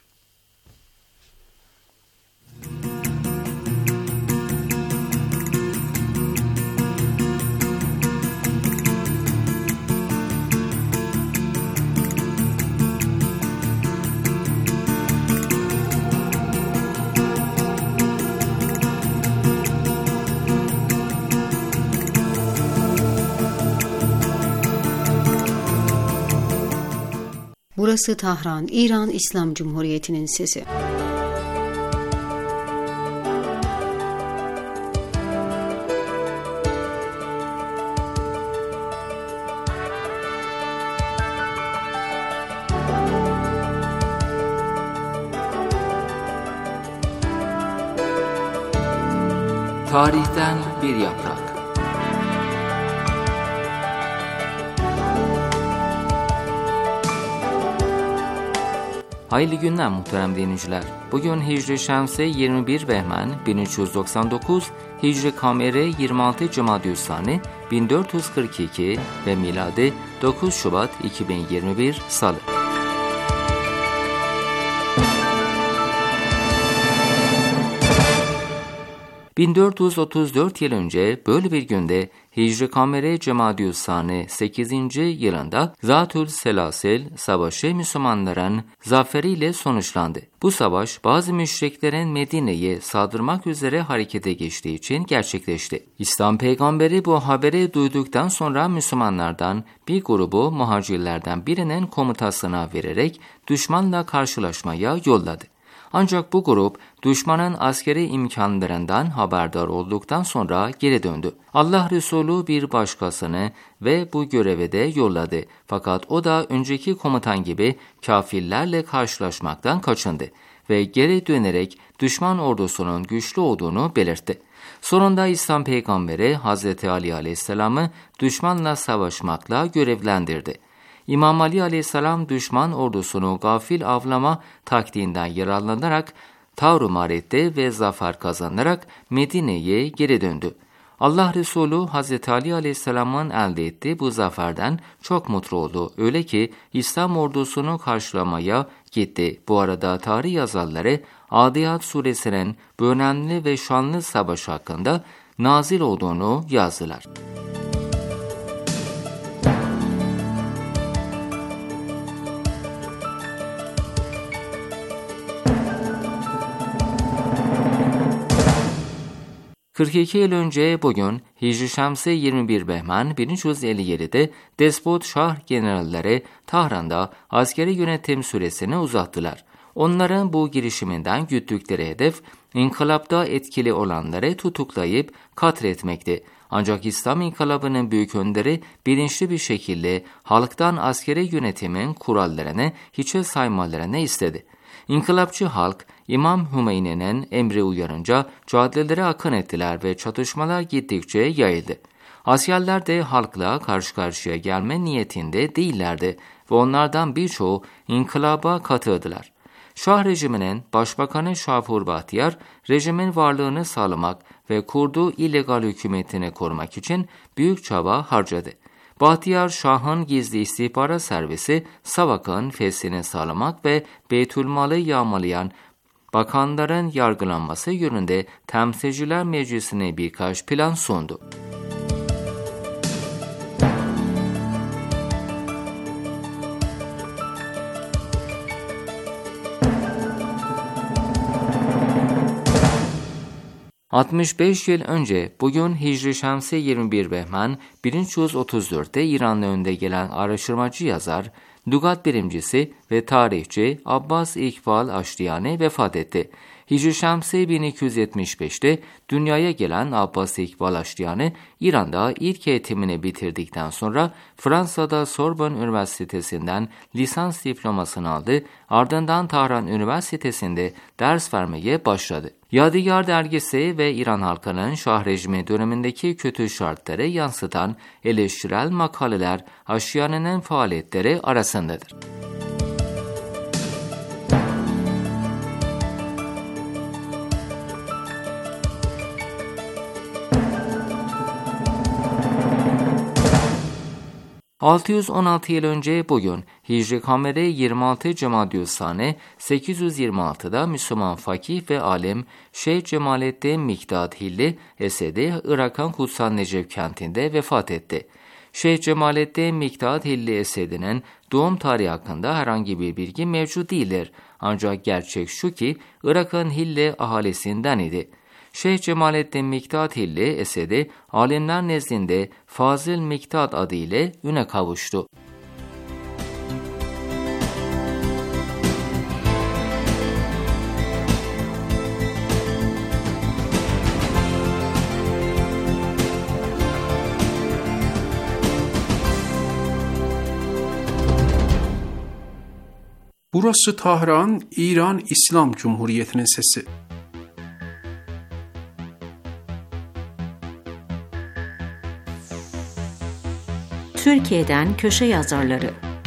Burası Tahran, İran İslam Cumhuriyeti'nin sesi. Tarihten bir yaprak. Hayırlı günler muhterem dinleyiciler. Bugün Hicri Şemsi 21 Behmen 1399, Hicri Kameri 26 Cemaadü'l-Sani 1442 ve miladi 9 Şubat 2021 Salı. ...1434 yıl önce böyle bir günde Hicri Kameri Cemaadü'l-Sani 8. yılında Zatül Selasil Savaşı Müslümanların zaferiyle sonuçlandı. Bu savaş bazı müşriklerin Medine'ye saldırmak üzere harekete geçtiği için gerçekleşti. İslam peygamberi bu haberi duyduktan sonra Müslümanlardan bir grubu muhacirlerden birinin komutasına vererek düşmanla karşılaşmaya yolladı. Ancak bu grup düşmanın askeri imkanlarından haberdar olduktan sonra geri döndü. Allah Resulü bir başkasını ve bu göreve de yolladı. Fakat o da önceki komutan gibi kafirlerle karşılaşmaktan kaçındı ve geri dönerek düşman ordusunun güçlü olduğunu belirtti. Sonunda İslam peygamberi Hazreti Ali Aleyhisselam'ı düşmanla savaşmakla görevlendirdi. İmam Ali Aleyhisselam düşman ordusunu gafil avlama taktiğinden yararlanarak taarruz etti ve zafer kazanarak Medine'ye geri döndü. Allah Resulü Hazreti Ali Aleyhisselam'ın elde ettiği bu zaferden çok mutlu oldu. Öyle ki İslam ordusunu karşılamaya gitti. Bu arada tarih yazarları Adiyat suresinin bu önemli ve şanlı savaş hakkında nazil olduğunu yazdılar. ...42 yıl önce bugün Hicri Şemsi 21 Behmen 1357'de Despot Şah generalleri Tahran'da askeri yönetim süresini uzattılar. Onların bu girişiminden güttükleri hedef inkılapta etkili olanları tutuklayıp katletmekti. Ancak İslam İnkılabı'nın büyük önderi bilinçli bir şekilde halktan askeri yönetimin kurallarını hiçe saymalarını istedi. İnkılapçı halk İmam Hümeyni'nin emri uyarınca caddelere akın ettiler ve çatışmalar gittikçe yayıldı. Askerler de halkla karşı karşıya gelme niyetinde değillerdi ve onlardan birçoğu inkılaba katıldılar. Şah rejiminin başbakanı Şafur Bahtiyar, rejimin varlığını sağlamak ve kurduğu illegal hükümetini korumak için büyük çaba harcadı. Bahtiyar, Şah'ın gizli istihbarat servisi Savak'ın feshini sağlamak ve Beytülmal'ı yağmalayan bakanların yargılanması yönünde Temsilciler Meclisi'ne birkaç plan sundu. ...65 yıl önce bugün Hicri Şemsi 21 Behmen 1334'te İran'ın önde gelen araştırmacı yazar, lügat bilimcisi ve tarihçi Abbas İkbal Aştiyani vefat etti. Hicri Şemsi 1275'te dünyaya gelen Abbas İkbal Aştiyani, İran'da ilk eğitimini bitirdikten sonra Fransa'da Sorbonne Üniversitesi'nden lisans diplomasını aldı, ardından Tahran Üniversitesi'nde ders vermeye başladı. Yadigar dergisi ve İran halkının Şah rejimi dönemindeki kötü şartları yansıtan eleştirel makaleler Aştiyani'nin faaliyetleri arasındadır. ...616 yıl önce bugün Hicri Kameri 26 Cemadyüssane 826'da Müslüman fakih ve alim Şeyh Cemalettin Mikdad Hilli Esedi Irak'ın Kutsal Necef kentinde vefat etti. Şeyh Cemalettin Mikdad Hilli Esedi'nin doğum tarihi hakkında herhangi bir bilgi mevcut değildir. Ancak gerçek şu ki Irak'ın Hilli ahalisinden idi. Şeyh Cemalettin Mikdad Hilli Esedi, alimler nezdinde Fazıl Mikdad adı ile üne kavuştu. Burası Tahran, İran İslam Cumhuriyeti'nin sesi. Türkiye'den köşe yazarları.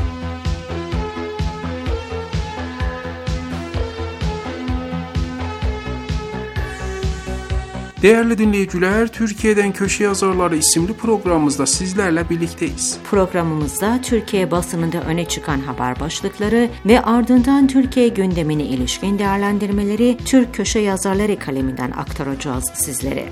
Değerli dinleyiciler, Türkiye'den Köşe Yazarları isimli programımızda sizlerle birlikteyiz. Programımızda Türkiye basınında öne çıkan haber başlıkları ve ardından Türkiye gündemine ilişkin değerlendirmeleri Türk Köşe Yazarları kaleminden aktaracağız sizlere.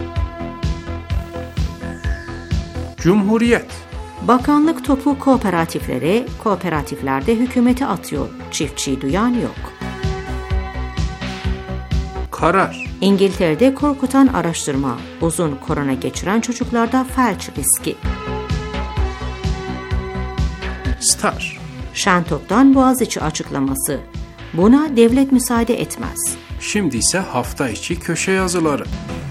Cumhuriyet. Bakanlık topu kooperatiflere, kooperatiflerde hükümete atıyor. Çiftçiyi duyan yok. Karar. İngiltere'de korkutan araştırma. Uzun korona geçiren çocuklarda felç riski. Star. Şentop'tan Boğaziçi açıklaması. Buna devlet müsaade etmez. Şimdi ise hafta içi köşe yazıları.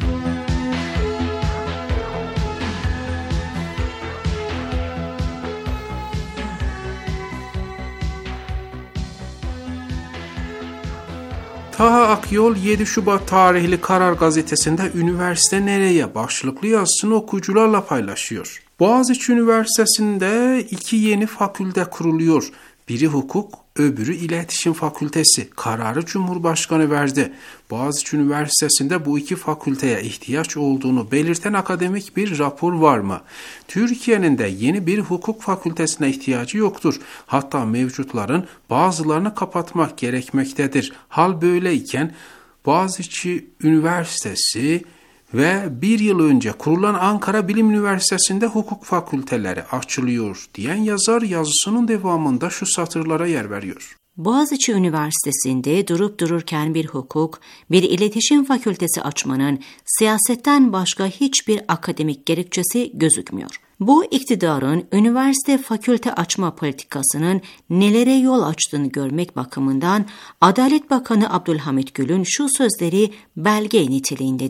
Taha Akyol 7 Şubat tarihli Karar Gazetesi'nde "Üniversite nereye?" başlıklı yazısını okuyucularla paylaşıyor. Boğaziçi Üniversitesi'nde 2 yeni fakülte kuruluyor. Biri hukuk, öbürü iletişim fakültesi. Kararı Cumhurbaşkanı verdi. Boğaziçi Üniversitesi'nde bu 2 fakülteye ihtiyaç olduğunu belirten akademik bir rapor var mı? Türkiye'nin de yeni bir hukuk fakültesine ihtiyacı yoktur. Hatta mevcutların bazılarını kapatmak gerekmektedir. Hal böyleyken Boğaziçi Üniversitesi ve 1 yıl önce kurulan Ankara Bilim Üniversitesi'nde hukuk fakülteleri açılıyor diyen yazar yazısının devamında şu satırlara yer veriyor. Boğaziçi Üniversitesi'nde durup dururken bir hukuk, bir iletişim fakültesi açmanın siyasetten başka hiçbir akademik gerekçesi gözükmüyor. Bu iktidarın üniversite fakülte açma politikasının nelere yol açtığını görmek bakımından Adalet Bakanı Abdülhamit Gül'ün şu sözleri belge niteliğindedir.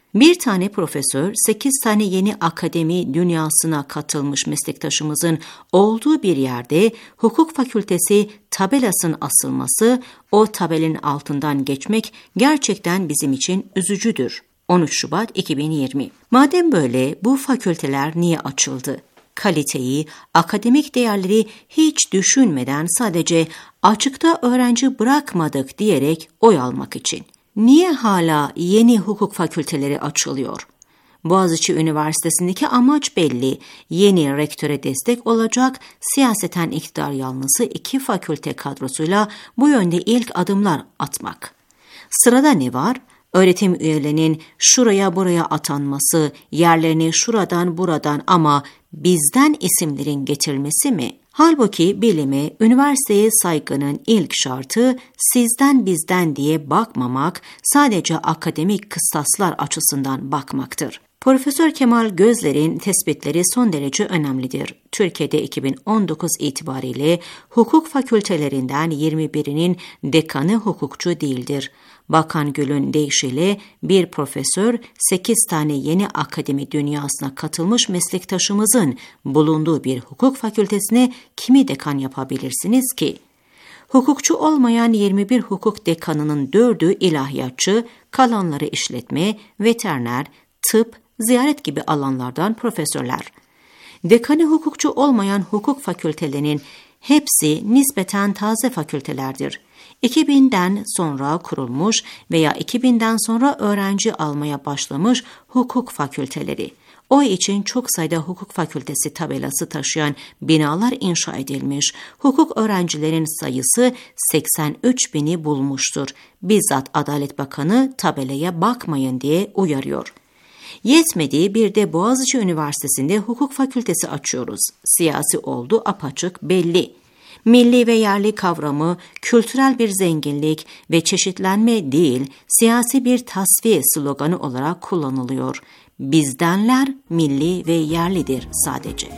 Bir tane profesör, 8 tane yeni akademi dünyasına katılmış meslektaşımızın olduğu bir yerde hukuk fakültesi tabelasının asılması, o tabelin altından geçmek gerçekten bizim için üzücüdür. 13 Şubat 2020. Madem böyle, bu fakülteler niye açıldı? Kaliteyi, akademik değerleri hiç düşünmeden sadece açıkta öğrenci bırakmadık diyerek oy almak için. Niye hala yeni hukuk fakülteleri açılıyor? Boğaziçi Üniversitesi'ndeki amaç belli. Yeni rektöre destek olacak, siyaseten iktidar yanlısı 2 fakülte kadrosuyla bu yönde ilk adımlar atmak. Sırada ne var? Öğretim üyelerinin şuraya buraya atanması, yerlerini şuradan buradan ama bizden isimlerin getirilmesi mi? Halbuki bilime, üniversiteye saygının ilk şartı sizden bizden diye bakmamak, sadece akademik kıstaslar açısından bakmaktır. Profesör Kemal Gözler'in tespitleri son derece önemlidir. Türkiye'de 2019 itibariyle hukuk fakültelerinden 21'inin dekanı hukukçu değildir. Bakan Gül'ün deyişiyle bir profesör 8 tane yeni akademi dünyasına katılmış meslektaşımızın bulunduğu bir hukuk fakültesine kimi dekan yapabilirsiniz ki? Hukukçu olmayan 21 hukuk dekanının 4'ü ilahiyatçı, kalanları işletme, veteriner, tıp, ziyaret gibi alanlardan profesörler. Dekanı hukukçu olmayan hukuk fakültelerinin hepsi nispeten taze fakültelerdir. 2000'den sonra kurulmuş veya 2000'den sonra öğrenci almaya başlamış hukuk fakülteleri. O için çok sayıda hukuk fakültesi tabelası taşıyan binalar inşa edilmiş. Hukuk öğrencilerin sayısı 83.000'i bulmuştur. Bizzat Adalet Bakanı tabelaya bakmayın diye uyarıyor. Yetmediği bir de Boğaziçi Üniversitesi'nde hukuk fakültesi açıyoruz. Siyasi oldu apaçık belli. Milli ve yerli kavramı kültürel bir zenginlik ve çeşitlenme değil, siyasi bir tasfiye sloganı olarak kullanılıyor. Bizdenler milli ve yerlidir sadece.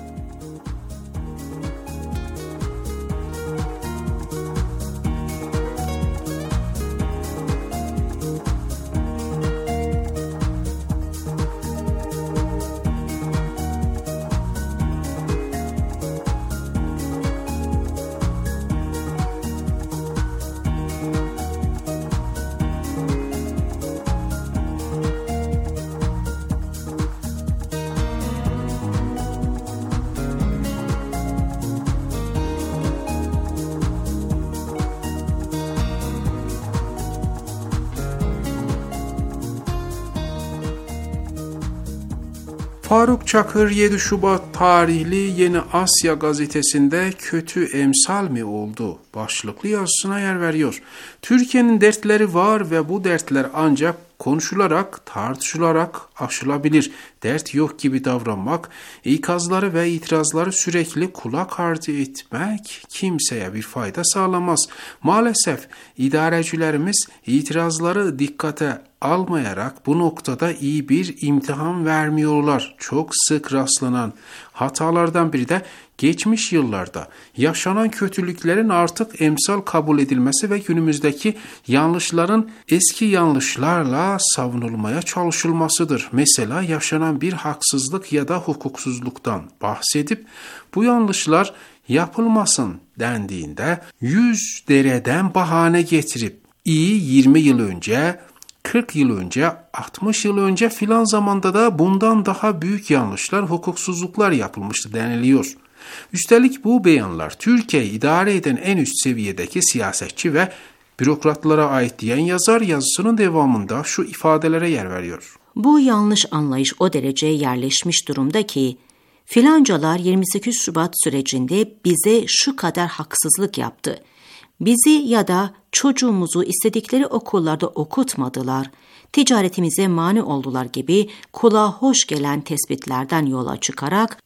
Faruk Çakır 7 Şubat tarihli Yeni Asya gazetesinde kötü emsal mi oldu başlıklı yazısına yer veriyor. Türkiye'nin dertleri var ve bu dertler ancak konuşularak, tartışılarak aşılabilir. Dert yok gibi davranmak, ikazları ve itirazları sürekli kulak ardı etmek kimseye bir fayda sağlamaz. Maalesef idarecilerimiz itirazları dikkate almayarak bu noktada iyi bir imtihan vermiyorlar. Çok sık rastlanan hatalardan biri de geçmiş yıllarda yaşanan kötülüklerin artık emsal kabul edilmesi ve günümüzdeki yanlışların eski yanlışlarla savunulmaya çalışılmasıdır. Mesela yaşanan bir haksızlık ya da hukuksuzluktan bahsedip bu yanlışlar yapılmasın dendiğinde 100 dereden bahane getirip iyi 20 yıl önce, 40 yıl önce, 60 yıl önce filan zamanda da bundan daha büyük yanlışlar, hukuksuzluklar yapılmıştı deniliyor. Üstelik bu beyanlar Türkiye'yi idare eden en üst seviyedeki siyasetçi ve bürokratlara ait diyen yazar yazısının devamında şu ifadelere yer veriyor. Bu yanlış anlayış o derece yerleşmiş durumda ki, filancalar 28 Şubat sürecinde bize şu kadar haksızlık yaptı. Bizi ya da çocuğumuzu istedikleri okullarda okutmadılar, ticaretimize mani oldular gibi kulağa hoş gelen tespitlerden yola çıkarak,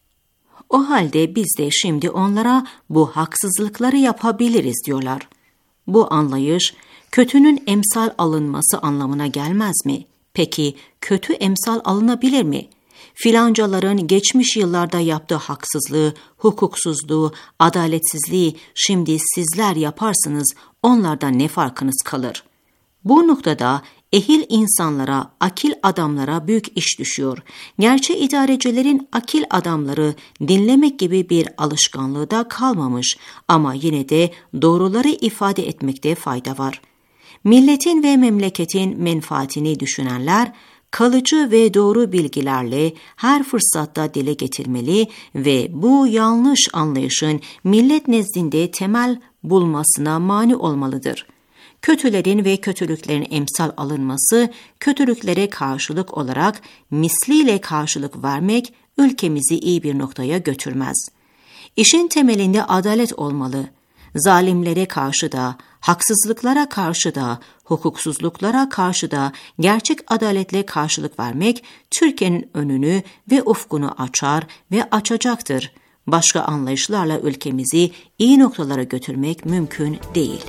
o halde biz de şimdi onlara bu haksızlıkları yapabiliriz diyorlar. Bu anlayış, kötünün emsal alınması anlamına gelmez mi? Peki, kötü emsal alınabilir mi? Filancaların geçmiş yıllarda yaptığı haksızlığı, hukuksuzluğu, adaletsizliği şimdi sizler yaparsınız, onlardan ne farkınız kalır? Bu noktada ehil insanlara, akil adamlara büyük iş düşüyor. Gerçi idarecilerin akil adamları dinlemek gibi bir alışkanlığı da kalmamış ama yine de doğruları ifade etmekte fayda var. Milletin ve memleketin menfaatini düşünenler, kalıcı ve doğru bilgilerle her fırsatta dile getirmeli ve bu yanlış anlayışın millet nezdinde temel bulmasına mani olmalıdır. Kötülerin ve kötülüklerin emsal alınması, kötülüklere karşılık olarak misliyle karşılık vermek ülkemizi iyi bir noktaya götürmez. İşin temelinde adalet olmalı. Zalimlere karşı da, haksızlıklara karşı da, hukuksuzluklara karşı da gerçek adaletle karşılık vermek Türkiye'nin önünü ve ufkunu açar ve açacaktır. Başka anlayışlarla ülkemizi iyi noktalara götürmek mümkün değil.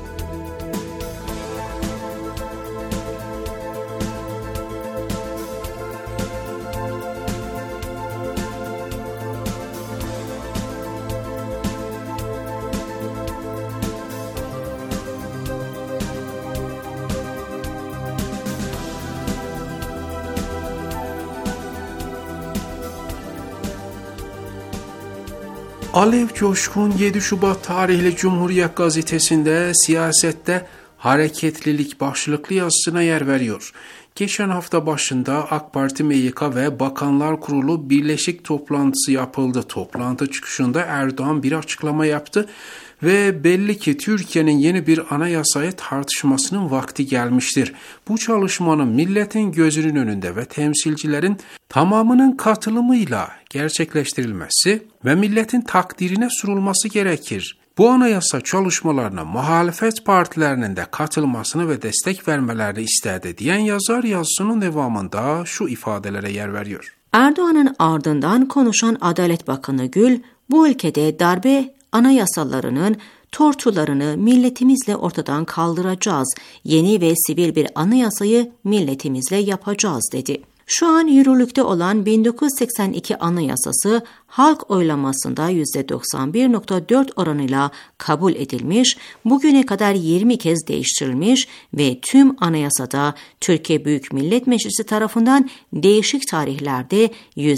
Alev Coşkun 7 Şubat tarihli Cumhuriyet Gazetesi'nde siyasette hareketlilik başlıklı yazısına yer veriyor. Geçen hafta başında AK Parti MYK ve Bakanlar Kurulu birleşik toplantısı yapıldı. Toplantı çıkışında Erdoğan bir açıklama yaptı ve belli ki Türkiye'nin yeni bir anayasayı tartışmasının vakti gelmiştir. Bu çalışmanın milletin gözünün önünde ve temsilcilerin tamamının katılımıyla gerçekleştirilmesi ve milletin takdirine sunulması gerekir. Bu anayasa çalışmalarına muhalefet partilerinin de katılmasını ve destek vermelerini istedi diyen yazar yazısının devamında şu ifadelere yer veriyor. Erdoğan'ın ardından konuşan Adalet Bakanı Gül, bu ülkede darbe anayasalarının tortularını milletimizle ortadan kaldıracağız, yeni ve sivil bir anayasayı milletimizle yapacağız dedi. Şu an yürürlükte olan 1982 Anayasası halk oylamasında %91.4 oranıyla kabul edilmiş, bugüne kadar 20 kez değiştirilmiş ve tüm anayasada Türkiye Büyük Millet Meclisi tarafından değişik tarihlerde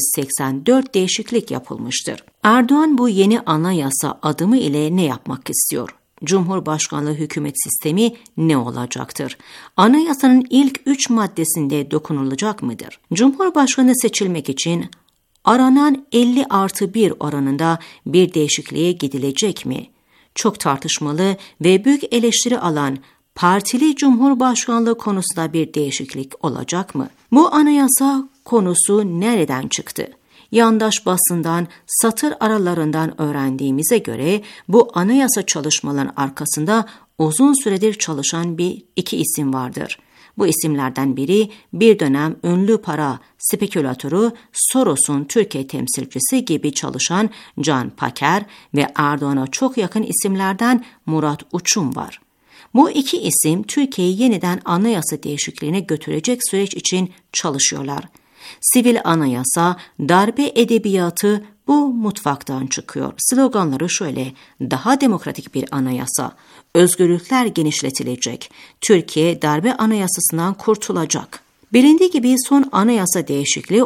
184 değişiklik yapılmıştır. Erdoğan bu yeni anayasa adımı ile ne yapmak istiyor? Cumhurbaşkanlığı hükümet sistemi ne olacaktır? Anayasanın ilk 3 maddesinde dokunulacak mıdır? Cumhurbaşkanı seçilmek için aranan 50+1 oranında bir değişikliğe gidilecek mi? Çok tartışmalı ve büyük eleştiri alan partili cumhurbaşkanlığı konusunda bir değişiklik olacak mı? Bu anayasa konusu nereden çıktı? Yandaş basından, satır aralarından öğrendiğimize göre bu anayasa çalışmalarının arkasında uzun süredir çalışan iki isim vardır. Bu isimlerden biri bir dönem ünlü para spekülatörü Soros'un Türkiye temsilcisi gibi çalışan Can Paker ve Erdoğan'a çok yakın isimlerden Murat Uçum var. Bu iki isim Türkiye'yi yeniden anayasa değişikliğine götürecek süreç için çalışıyorlar. Sivil anayasa, darbe edebiyatı bu mutfaktan çıkıyor. Sloganları şöyle: daha demokratik bir anayasa, özgürlükler genişletilecek, Türkiye darbe anayasasından kurtulacak. Bilindiği gibi son anayasa değişikliği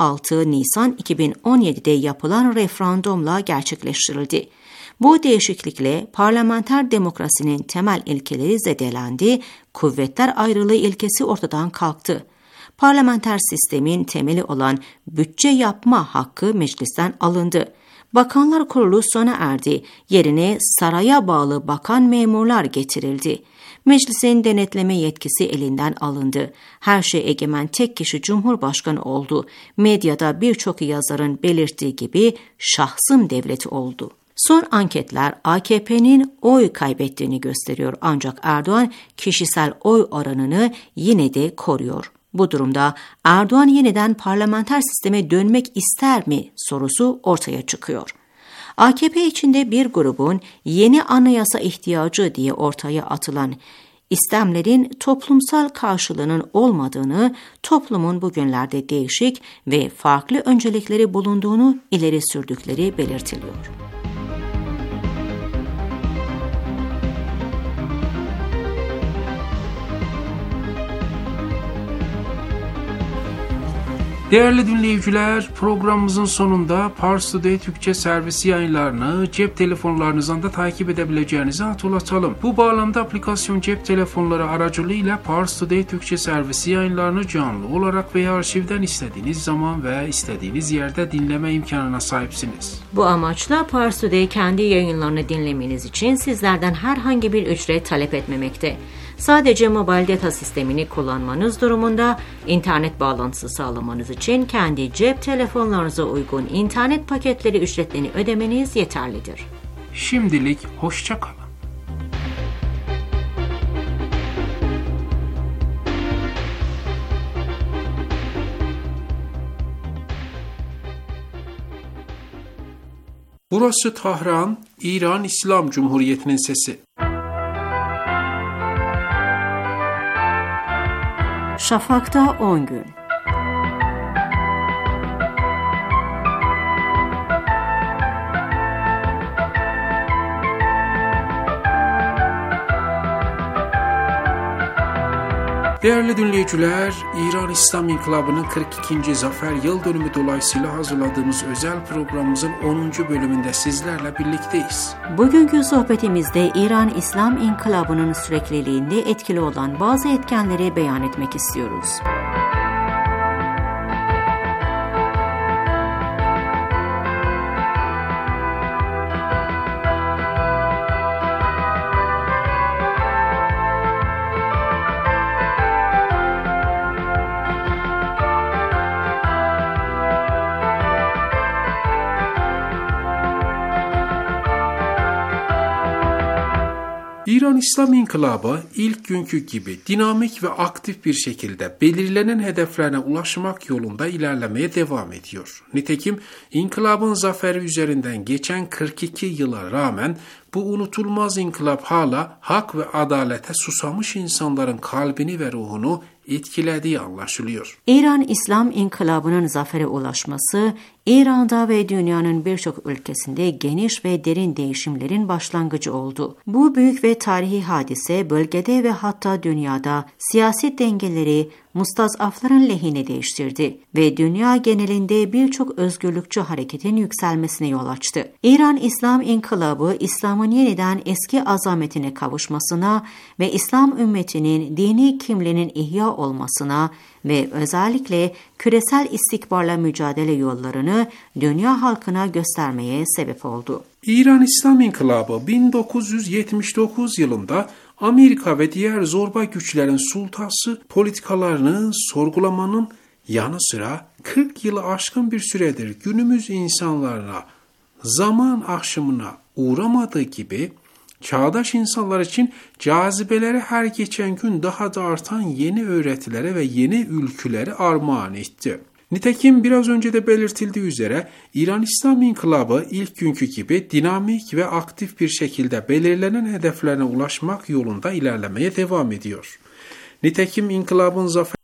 16 Nisan 2017'de yapılan referandumla gerçekleştirildi. Bu değişiklikle parlamenter demokrasinin temel ilkeleri zedelendi, kuvvetler ayrılığı ilkesi ortadan kalktı. Parlamenter sistemin temeli olan bütçe yapma hakkı meclisten alındı. Bakanlar Kurulu sona erdi. Yerine saraya bağlı bakan memurlar getirildi. Meclisin denetleme yetkisi elinden alındı. Her şey egemen tek kişi Cumhurbaşkanı oldu. Medyada birçok yazarın belirttiği gibi şahsım devleti oldu. Son anketler AKP'nin oy kaybettiğini gösteriyor, ancak Erdoğan kişisel oy oranını yine de koruyor. Bu durumda Erdoğan yeniden parlamenter sisteme dönmek ister mi sorusu ortaya çıkıyor. AKP içinde bir grubun yeni anayasa ihtiyacı diye ortaya atılan istemlerin toplumsal karşılığının olmadığını, toplumun bugünlerde değişik ve farklı öncelikleri bulunduğunu ileri sürdükleri belirtiliyor. Değerli dinleyiciler, programımızın sonunda Pars Today Türkçe servisi yayınlarını cep telefonlarınızdan da takip edebileceğinizi hatırlatalım. Bu bağlamda aplikasyon cep telefonları aracılığıyla Pars Today Türkçe servisi yayınlarını canlı olarak veya arşivden istediğiniz zaman ve istediğiniz yerde dinleme imkanına sahipsiniz. Bu amaçla Pars Today kendi yayınlarını dinlemeniz için sizlerden herhangi bir ücret talep etmemekte. Sadece mobil data sistemini kullanmanız durumunda internet bağlantısı sağlamanız için kendi cep telefonlarınıza uygun internet paketleri ücretlerini ödemeniz yeterlidir. Şimdilik hoşça kalın. Burası Tahran, İran İslam Cumhuriyeti'nin sesi. Şafak'ta 10 gün. Değerli dinleyiciler, İran İslam İnkılabı'nın 42. Zafer Yıl Dönümü dolayısıyla hazırladığımız özel programımızın 10. bölümünde sizlerle birlikteyiz. Bugünkü sohbetimizde İran İslam İnkılabı'nın sürekliliğinde etkili olan bazı etkenleri beyan etmek istiyoruz. İran İslam İnkılabı ilk günkü gibi dinamik ve aktif bir şekilde belirlenen hedeflerine ulaşmak yolunda ilerlemeye devam ediyor. Nitekim inkılabın zaferi üzerinden geçen 42 yıla rağmen bu unutulmaz inkılap hala hak ve adalete susamış insanların kalbini ve ruhunu etkilediği anlaşılıyor. İran İslam İnkılabı'nın zafere ulaşması, İran'da ve dünyanın birçok ülkesinde geniş ve derin değişimlerin başlangıcı oldu. Bu büyük ve tarihi hadise bölgede ve hatta dünyada siyasi dengeleri mustazafların lehine değiştirdi ve dünya genelinde birçok özgürlükçü hareketin yükselmesine yol açtı. İran İslam İnkılabı, İslam'ın yeniden eski azametine kavuşmasına ve İslam ümmetinin dini kimliğinin ihya olmasına ve özellikle küresel istikbarla mücadele yollarını dünya halkına göstermeye sebep oldu. İran İslam İnkılabı 1979 yılında Amerika ve diğer zorba güçlerin sultası politikalarını sorgulamanın yanı sıra 40 yılı aşkın bir süredir günümüz insanlarına zaman aşımına uğramadığı gibi çağdaş insanlar için cazibeleri her geçen gün daha da artan yeni öğretilere ve yeni ülkülere armağan etti. Nitekim biraz önce de belirtildiği üzere İran İslam İnkılabı ilk günkü gibi dinamik ve aktif bir şekilde belirlenen hedeflerine ulaşmak yolunda ilerlemeye devam ediyor. Nitekim inkılabın zaferi